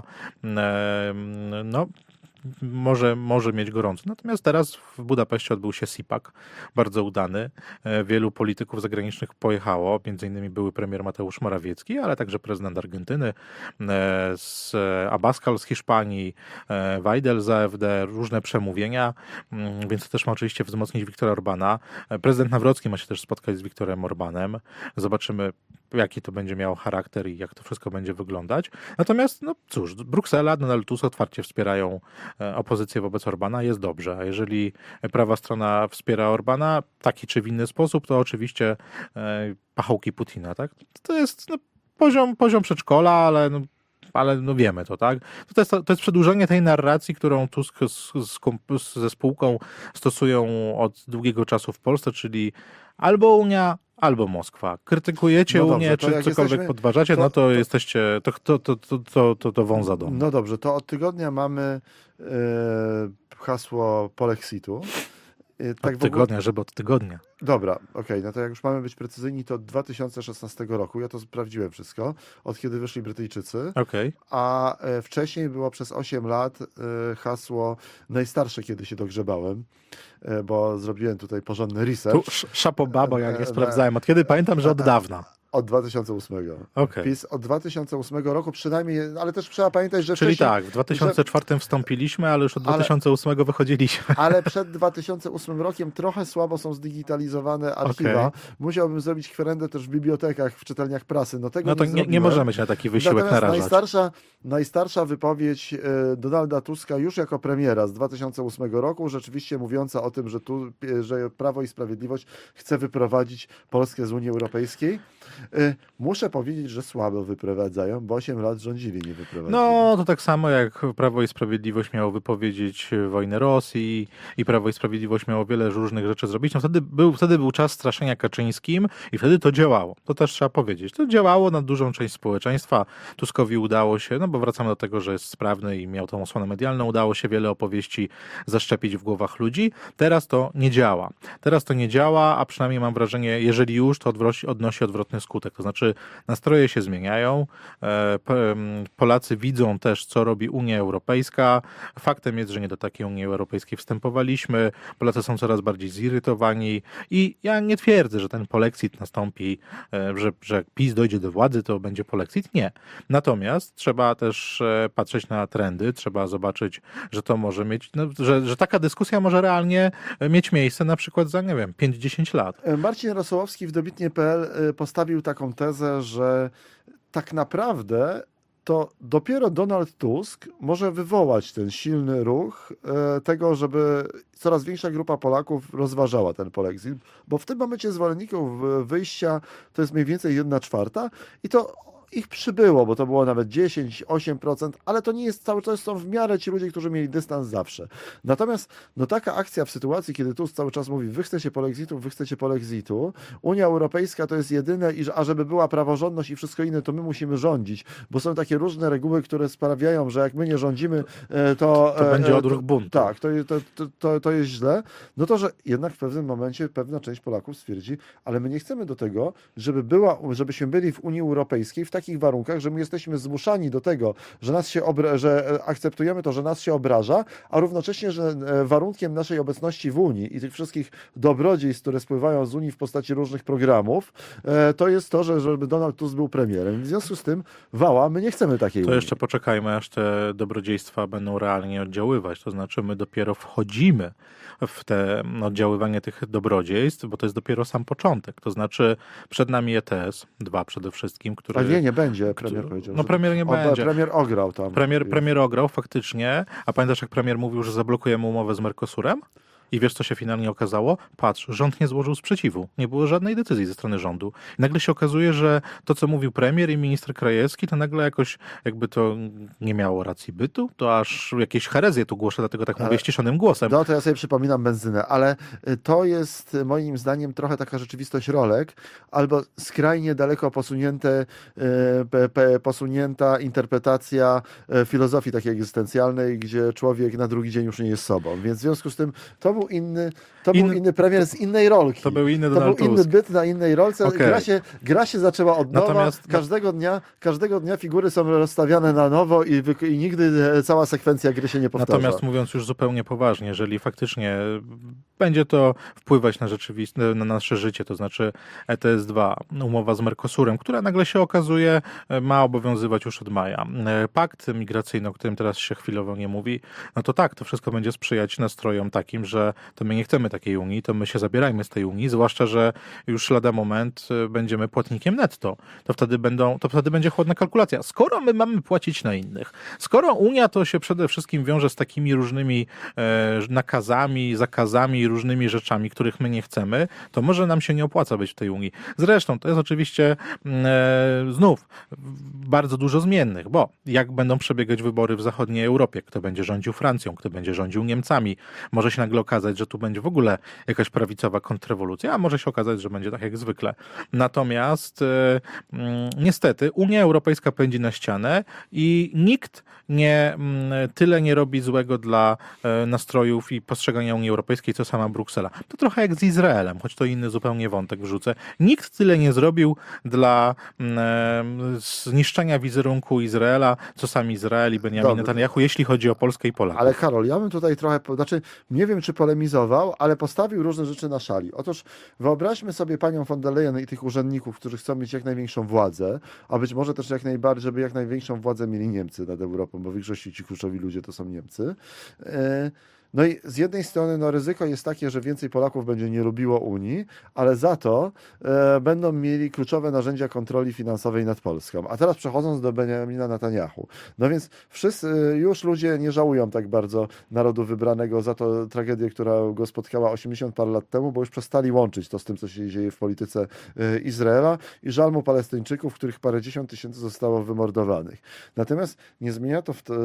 no Może, może mieć gorąco. Natomiast teraz w Budapeszcie odbył się SIPAC, bardzo udany. Wielu polityków zagranicznych pojechało, między innymi były premier Mateusz Morawiecki, ale także prezydent Argentyny, z Abascal z Hiszpanii, Weidel z A F D, różne przemówienia, więc to też ma oczywiście wzmocnić Viktora Orbana. Prezydent Nawrocki ma się też spotkać z Viktorem Orbanem. Zobaczymy, jaki to będzie miało charakter i jak to wszystko będzie wyglądać. Natomiast, no cóż, Bruksela, Donald Tusk otwarcie wspierają opozycję wobec Orbana, jest dobrze. A jeżeli prawa strona wspiera Orbana w taki czy w inny sposób, to oczywiście pachołki Putina, tak? To jest no, poziom, poziom przedszkola, ale no, ale no wiemy to, tak? To jest, to jest przedłużenie tej narracji, którą Tusk z, z, ze spółką stosują od długiego czasu w Polsce, czyli albo Unia, albo Moskwa. Krytykujecie no dobrze, Unię, czy cokolwiek jesteśmy, podważacie, to, no to, to jesteście, to, to, to, to, to, to, to wąza dom. No dobrze, to od tygodnia mamy yy, hasło Polexitu. Yy, tak od tygodnia, ogóle... żeby od tygodnia. Dobra, okej, okay, no to jak już mamy być precyzyjni, to od dwa tysiące szesnastego roku, ja to sprawdziłem wszystko, od kiedy wyszli Brytyjczycy, okay. a e, wcześniej było przez osiem lat e, hasło najstarsze, kiedy się dogrzebałem, e, bo zrobiłem tutaj porządny research. Tu szapobaba, jak ja sprawdzałem, od kiedy pamiętam, że od dawna. Od dwa tysiące ósmego. Okay. PiS od dwa tysiące ósmego roku przynajmniej, ale też trzeba pamiętać, że Czyli wcześniej... tak, w dwa tysiące czwartym że... wstąpiliśmy, ale już od ale... dwa tysiące ósmego wychodziliśmy. Ale przed dwa tysiące ósmym rokiem trochę słabo są zdigitalizowane archiwa. Okay. Musiałbym zrobić kwerendę też w bibliotekach, w czytelniach prasy. No, tego no to nie, nie, nie możemy się na taki wysiłek Natomiast narażać. Najstarsza, najstarsza wypowiedź Donalda Tuska już jako premiera z dwa tysiące ósmego roku, rzeczywiście mówiąca o tym, że, tu, że Prawo i Sprawiedliwość chce wyprowadzić Polskę z Unii Europejskiej. Muszę powiedzieć, że słabo wyprowadzają, bo osiem lat rządzili, nie wyprowadzili. No, to tak samo jak Prawo i Sprawiedliwość miało wypowiedzieć wojnę Rosji i Prawo i Sprawiedliwość miało wiele różnych rzeczy zrobić. No wtedy był, wtedy był czas straszenia Kaczyńskim i wtedy to działało. To też trzeba powiedzieć. To działało na dużą część społeczeństwa. Tuskowi udało się, no bo wracamy do tego, że jest sprawny i miał tą osłonę medialną, udało się wiele opowieści zaszczepić w głowach ludzi. Teraz to nie działa. Teraz to nie działa, a przynajmniej mam wrażenie, jeżeli już, to odwroci, odnosi odwrotny skutek. To znaczy nastroje się zmieniają, Polacy widzą też, co robi Unia Europejska. Faktem jest, że nie do takiej Unii Europejskiej wstępowaliśmy. Polacy są coraz bardziej zirytowani i ja nie twierdzę, że ten polexit nastąpi, że, że jak PiS dojdzie do władzy, to będzie polexit. Nie. Natomiast trzeba też patrzeć na trendy, trzeba zobaczyć, że to może mieć, no, że, że taka dyskusja może realnie mieć miejsce na przykład za, nie wiem, pięć dziesięć lat. Marcin Rosołowski w dobitnie kropka pe el postawił taką tezę, że tak naprawdę to dopiero Donald Tusk może wywołać ten silny ruch e, tego, żeby coraz większa grupa Polaków rozważała ten polexit, bo w tym momencie zwolenników wyjścia to jest mniej więcej jedna czwarta i to ich przybyło, bo to było nawet dziesięć, osiem procent, ale to nie jest cały czas, są w miarę ci ludzie, którzy mieli dystans zawsze. Natomiast no taka akcja w sytuacji, kiedy Tusk cały czas mówi, wy chcecie polexitu, wy chcecie polexitu, Unia Europejska to jest jedyne, i a żeby była praworządność i wszystko inne, to my musimy rządzić, bo są takie różne reguły, które sprawiają, że jak my nie rządzimy, to... To będzie odruch buntu. Tak, to, to, to, to jest źle. No to, że jednak w pewnym momencie pewna część Polaków stwierdzi, ale my nie chcemy do tego, żeby była, żebyśmy byli w Unii Europejskiej w takich warunkach, że my jesteśmy zmuszani do tego, że nas się obra- że akceptujemy to, że nas się obraża, a równocześnie, że warunkiem naszej obecności w Unii i tych wszystkich dobrodziejstw, które spływają z Unii w postaci różnych programów, to jest to, że żeby Donald Tusk był premierem. W związku z tym, wała, my nie chcemy takiej to Unii. Jeszcze poczekajmy, aż te dobrodziejstwa będą realnie oddziaływać. To znaczy, my dopiero wchodzimy w te oddziaływanie tych dobrodziejstw, bo to jest dopiero sam początek. To znaczy, przed nami E T S dwa przede wszystkim, który... A nie, nie będzie, premier powiedział. No premier nie będzie. Premier ograł tam. Premier, premier ograł faktycznie, a pamiętasz, jak premier mówił, że zablokujemy umowę z Mercosurem? I wiesz, co się finalnie okazało? Patrz, rząd nie złożył sprzeciwu. Nie było żadnej decyzji ze strony rządu. I nagle się okazuje, że to, co mówił premier i minister Krajewski, to nagle jakoś jakby to nie miało racji bytu, to aż jakieś herezje tu głoszę, dlatego tak mówię ściszonym głosem. No to ja sobie przypominam benzynę, ale to jest moim zdaniem trochę taka rzeczywistość rolek, albo skrajnie daleko posunięte, posunięta interpretacja filozofii takiej egzystencjalnej, gdzie człowiek na drugi dzień już nie jest sobą. Więc w związku z tym to był był inny, to In... był inny premier z innej rolki. To był inny To Donald był inny Tusk. byt na innej rolce. Okay. Gra, się, gra się zaczęła od nowa. Natomiast... Każdego dnia, każdego dnia figury są rozstawiane na nowo i, wy... i nigdy cała sekwencja gry się nie powtarza. Natomiast mówiąc już zupełnie poważnie, jeżeli faktycznie będzie to wpływać na rzeczywiste, na nasze życie, to znaczy E T S dwa, umowa z Mercosurem, która nagle się okazuje ma obowiązywać już od maja. Pakt migracyjny, o którym teraz się chwilowo nie mówi, no to tak, to wszystko będzie sprzyjać nastrojom takim, że to my nie chcemy takiej Unii, to my się zabierajmy z tej Unii, zwłaszcza, że już lada moment będziemy płatnikiem netto. To wtedy będą, to wtedy będzie chłodna kalkulacja. Skoro my mamy płacić na innych, skoro Unia to się przede wszystkim wiąże z takimi różnymi e, nakazami, zakazami i różnymi rzeczami, których my nie chcemy, to może nam się nie opłaca być w tej Unii. Zresztą to jest oczywiście e, znów bardzo dużo zmiennych, bo jak będą przebiegać wybory w zachodniej Europie, kto będzie rządził Francją, kto będzie rządził Niemcami, może się nagle okazać, że tu będzie w ogóle jakaś prawicowa kontrrewolucja, a może się okazać, że będzie tak jak zwykle. Natomiast e, niestety Unia Europejska pędzi na ścianę i nikt nie tyle nie robi złego dla e, nastrojów i postrzegania Unii Europejskiej, co sama Bruksela. To trochę jak z Izraelem, choć to inny zupełnie wątek wrzucę. Nikt tyle nie zrobił dla e, zniszczenia wizerunku Izraela, co sam Izrael i Benjamin Netanyahu, jeśli chodzi o Polskę i Polaków. Ale Karol, ja bym tutaj trochę, znaczy nie wiem, czy polemizował, ale postawił różne rzeczy na szali. Otóż wyobraźmy sobie panią von der Leyen i tych urzędników, którzy chcą mieć jak największą władzę, a być może też jak najbardziej, żeby jak największą władzę mieli Niemcy nad Europą, bo w większości ci kluczowi ludzie to są Niemcy. No i z jednej strony no, ryzyko jest takie, że więcej Polaków będzie nie lubiło Unii, ale za to e, będą mieli kluczowe narzędzia kontroli finansowej nad Polską. A teraz przechodząc do Benjamina Netanyahu. No więc wszyscy, już ludzie nie żałują tak bardzo narodu wybranego za to tragedię, która go spotkała osiemdziesiąt parę lat temu, bo już przestali łączyć to z tym, co się dzieje w polityce e, Izraela i żal mu Palestyńczyków, których parędziesiąt tysięcy zostało wymordowanych. Natomiast nie zmienia to, to,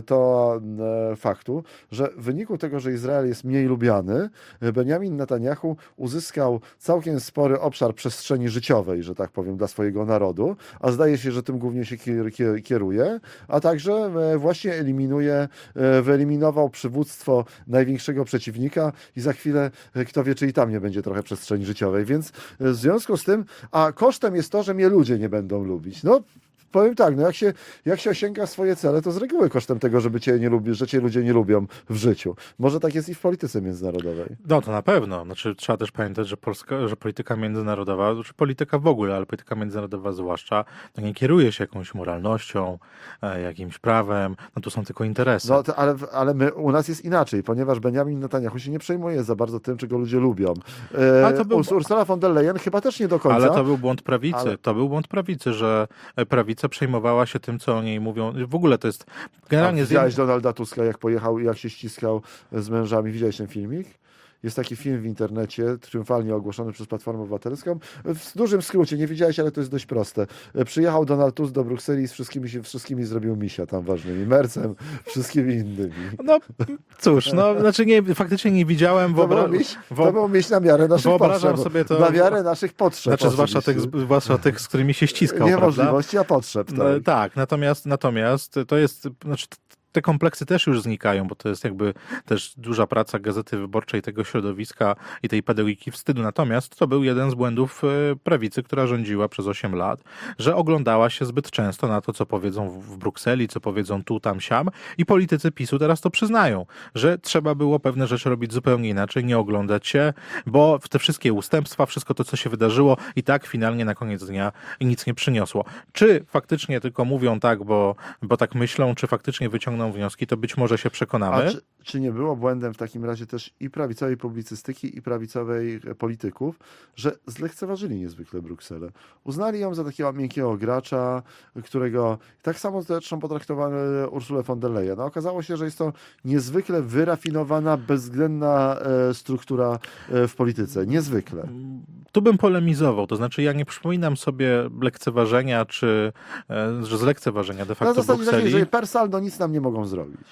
to e, faktu, że w wyniku tego, że Izrael jest mniej lubiany, Benjamin Netanyahu uzyskał całkiem spory obszar przestrzeni życiowej, że tak powiem, dla swojego narodu, a zdaje się, że tym głównie się kieruje, a także właśnie eliminuje, wyeliminował przywództwo największego przeciwnika i za chwilę, kto wie, czy i tam nie będzie trochę przestrzeni życiowej, więc w związku z tym, a kosztem jest to, że mnie ludzie nie będą lubić. No, powiem tak, no jak się, jak się osiąga swoje cele, to z reguły kosztem tego, żeby cię nie lubi, że cię ludzie nie lubią w życiu. Może tak jest i w polityce międzynarodowej. No to na pewno. Znaczy, trzeba też pamiętać, że Polska, że polityka międzynarodowa, czy polityka w ogóle, ale polityka międzynarodowa zwłaszcza, to nie kieruje się jakąś moralnością, e, jakimś prawem, no tu są tylko interesy. No to, ale, ale my, u nas jest inaczej, ponieważ Benjamin Netanyahu się nie przejmuje za bardzo tym, czego ludzie lubią. E, A to był... Ursula von der Leyen chyba też nie do końca. Ale to był błąd prawicy. Ale... To był błąd prawicy, że prawica przejmowała się tym, co o niej mówią. W ogóle to jest generalnie... A widziałeś Donalda Tuska, jak pojechał i jak się ściskał z mężami? Widziałeś ten filmik? Jest taki film w internecie, triumfalnie ogłoszony przez Platformę Obywatelską. W dużym skrócie, nie widziałeś, ale to jest dość proste. Przyjechał Donald Tusk do Brukseli i z wszystkimi, się, wszystkimi zrobił misia tam ważnymi. Mercem, wszystkimi innymi. No cóż, no znaczy nie, faktycznie nie widziałem. To był miś, to był miś na miarę naszych wyobrażam potrzeb. Sobie to, na miarę naszych potrzeb. Znaczy zwłaszcza tych, zwłaszcza tych, z którymi się ściskał. Nie możliwości, a potrzeb. Tak, no, tak natomiast, natomiast to jest... Znaczy, te kompleksy też już znikają, bo to jest jakby też duża praca Gazety Wyborczej, tego środowiska i tej pedagogiki wstydu. Natomiast to był jeden z błędów prawicy, która rządziła przez osiem lat, że oglądała się zbyt często na to, co powiedzą w Brukseli, co powiedzą tu, tam, siam i politycy PiSu teraz to przyznają, że trzeba było pewne rzeczy robić zupełnie inaczej, nie oglądać się, bo te wszystkie ustępstwa, wszystko to, co się wydarzyło i tak finalnie na koniec dnia nic nie przyniosło. Czy faktycznie tylko mówią tak, bo, bo tak myślą, czy faktycznie wyciągną wnioski, to być może się przekonamy. A czy, czy nie było błędem w takim razie też i prawicowej publicystyki, i prawicowej polityków, że zlekceważyli niezwykle Brukselę? Uznali ją za takiego miękkiego gracza, którego tak samo zresztą potraktowano Ursulę von der Leyen. No, okazało się, że jest to niezwykle wyrafinowana, bezwzględna e, struktura e, w polityce. Niezwykle. Tu bym polemizował, to znaczy ja nie przypominam sobie lekceważenia, czy e, że zlekceważenia de facto Na zasadzie Brukseli. takiej, że per saldo nic nam nie mogą zrobić.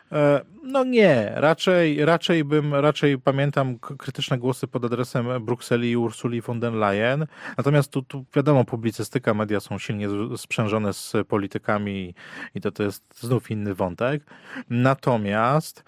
No nie, raczej, raczej bym, raczej pamiętam krytyczne głosy pod adresem Brukseli i Ursuli von der Leyen. Natomiast tu, tu wiadomo, publicystyka, media są silnie sprzężone z politykami i to, to jest znów inny wątek. Natomiast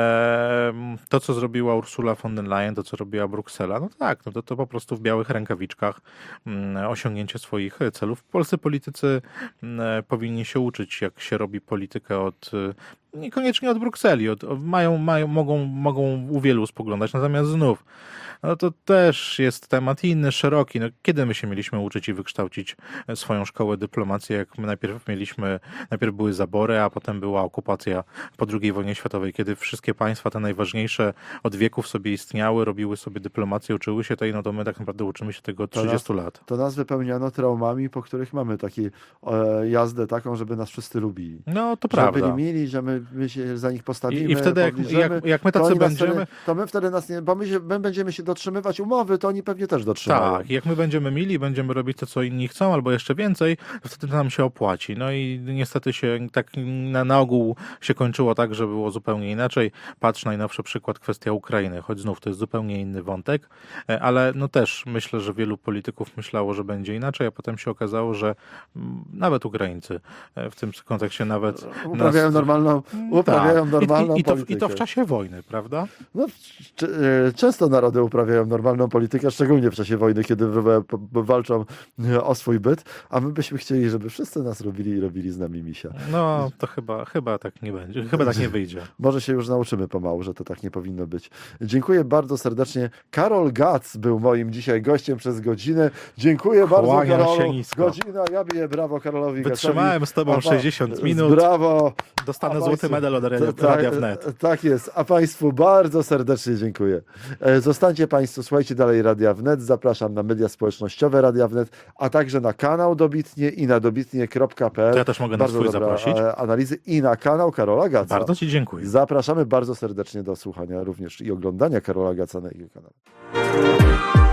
e, to, co zrobiła Ursula von der Leyen, to, co robiła Bruksela, no tak, no to, to po prostu w białych rękawiczkach m, osiągnięcie swoich celów. Polscy politycy m, powinni się uczyć, jak się robi politykę od niekoniecznie od Brukseli, od, mają, mają, mogą, mogą u wielu spoglądać, natomiast znów, no to też jest temat inny, szeroki. No, kiedy my się mieliśmy uczyć i wykształcić swoją szkołę dyplomacji, jak my najpierw mieliśmy, najpierw były zabory, a potem była okupacja po drugiej wojnie światowej, kiedy wszystkie państwa, te najważniejsze od wieków sobie istniały, robiły sobie dyplomację, uczyły się tej, no to my tak naprawdę uczymy się tego od trzydziestu lat. To nas wypełniano traumami, po których mamy taką e, jazdę taką, żeby nas wszyscy lubili. No to żeby prawda. byli mili, że my, my się za nich postawimy. I, i wtedy jak, jak, jak my tacy to będziemy... Wtedy, to my wtedy nas nie, bo my, się, my będziemy się dotrzymywać umowy, to oni pewnie też dotrzymają. Tak, jak my będziemy mili, będziemy robić to, co inni chcą, albo jeszcze więcej, to wtedy to nam się opłaci. No i niestety się tak na, na ogół się kończyło tak, że było zupełnie inaczej. Patrz, najnowszy przykład, kwestia Ukrainy, choć znów to jest zupełnie inny wątek, ale no też myślę, że wielu polityków myślało, że będzie inaczej, a potem się okazało, że nawet Ukraińcy w tym kontekście nawet... Uprawiają nas... normalną, uprawiają tak. normalną I, i, i, to, politykę. I to w czasie wojny, prawda? No, często narody uprawiają normalną politykę, szczególnie w czasie wojny, kiedy walczą o swój byt, a my byśmy chcieli, żeby wszyscy nas robili i robili z nami misia. No, to chyba, chyba tak nie będzie, chyba tak nie wyjdzie. Może się już nauczymy pomału, że to tak nie powinno być. Dziękuję bardzo serdecznie. Karol Gac był moim dzisiaj gościem przez godzinę. Dziękuję Kłaniam bardzo, Karolu. się nisko. Godzina, ja biję brawo Karolowi Wytrzymałem Gacowi. z tobą A, sześćdziesiąt minut. Brawo. Dostanę A złoty państwu, medal od Radia, tak, Radia Wnet. Tak jest, a Państwu bardzo serdecznie dziękuję. Zostańcie Państwo, słuchajcie dalej Radia Wnet, zapraszam na media społecznościowe Radia Wnet, a także na kanał Dobitnie i na dobitnie kropka p l. To ja też mogę na swój zaprosić. Analizy i na kanał Karola Gaca. Bardzo Ci dziękuję. Zapraszamy bardzo serdecznie do słuchania również i oglądania Karola Gaca na jego kanale.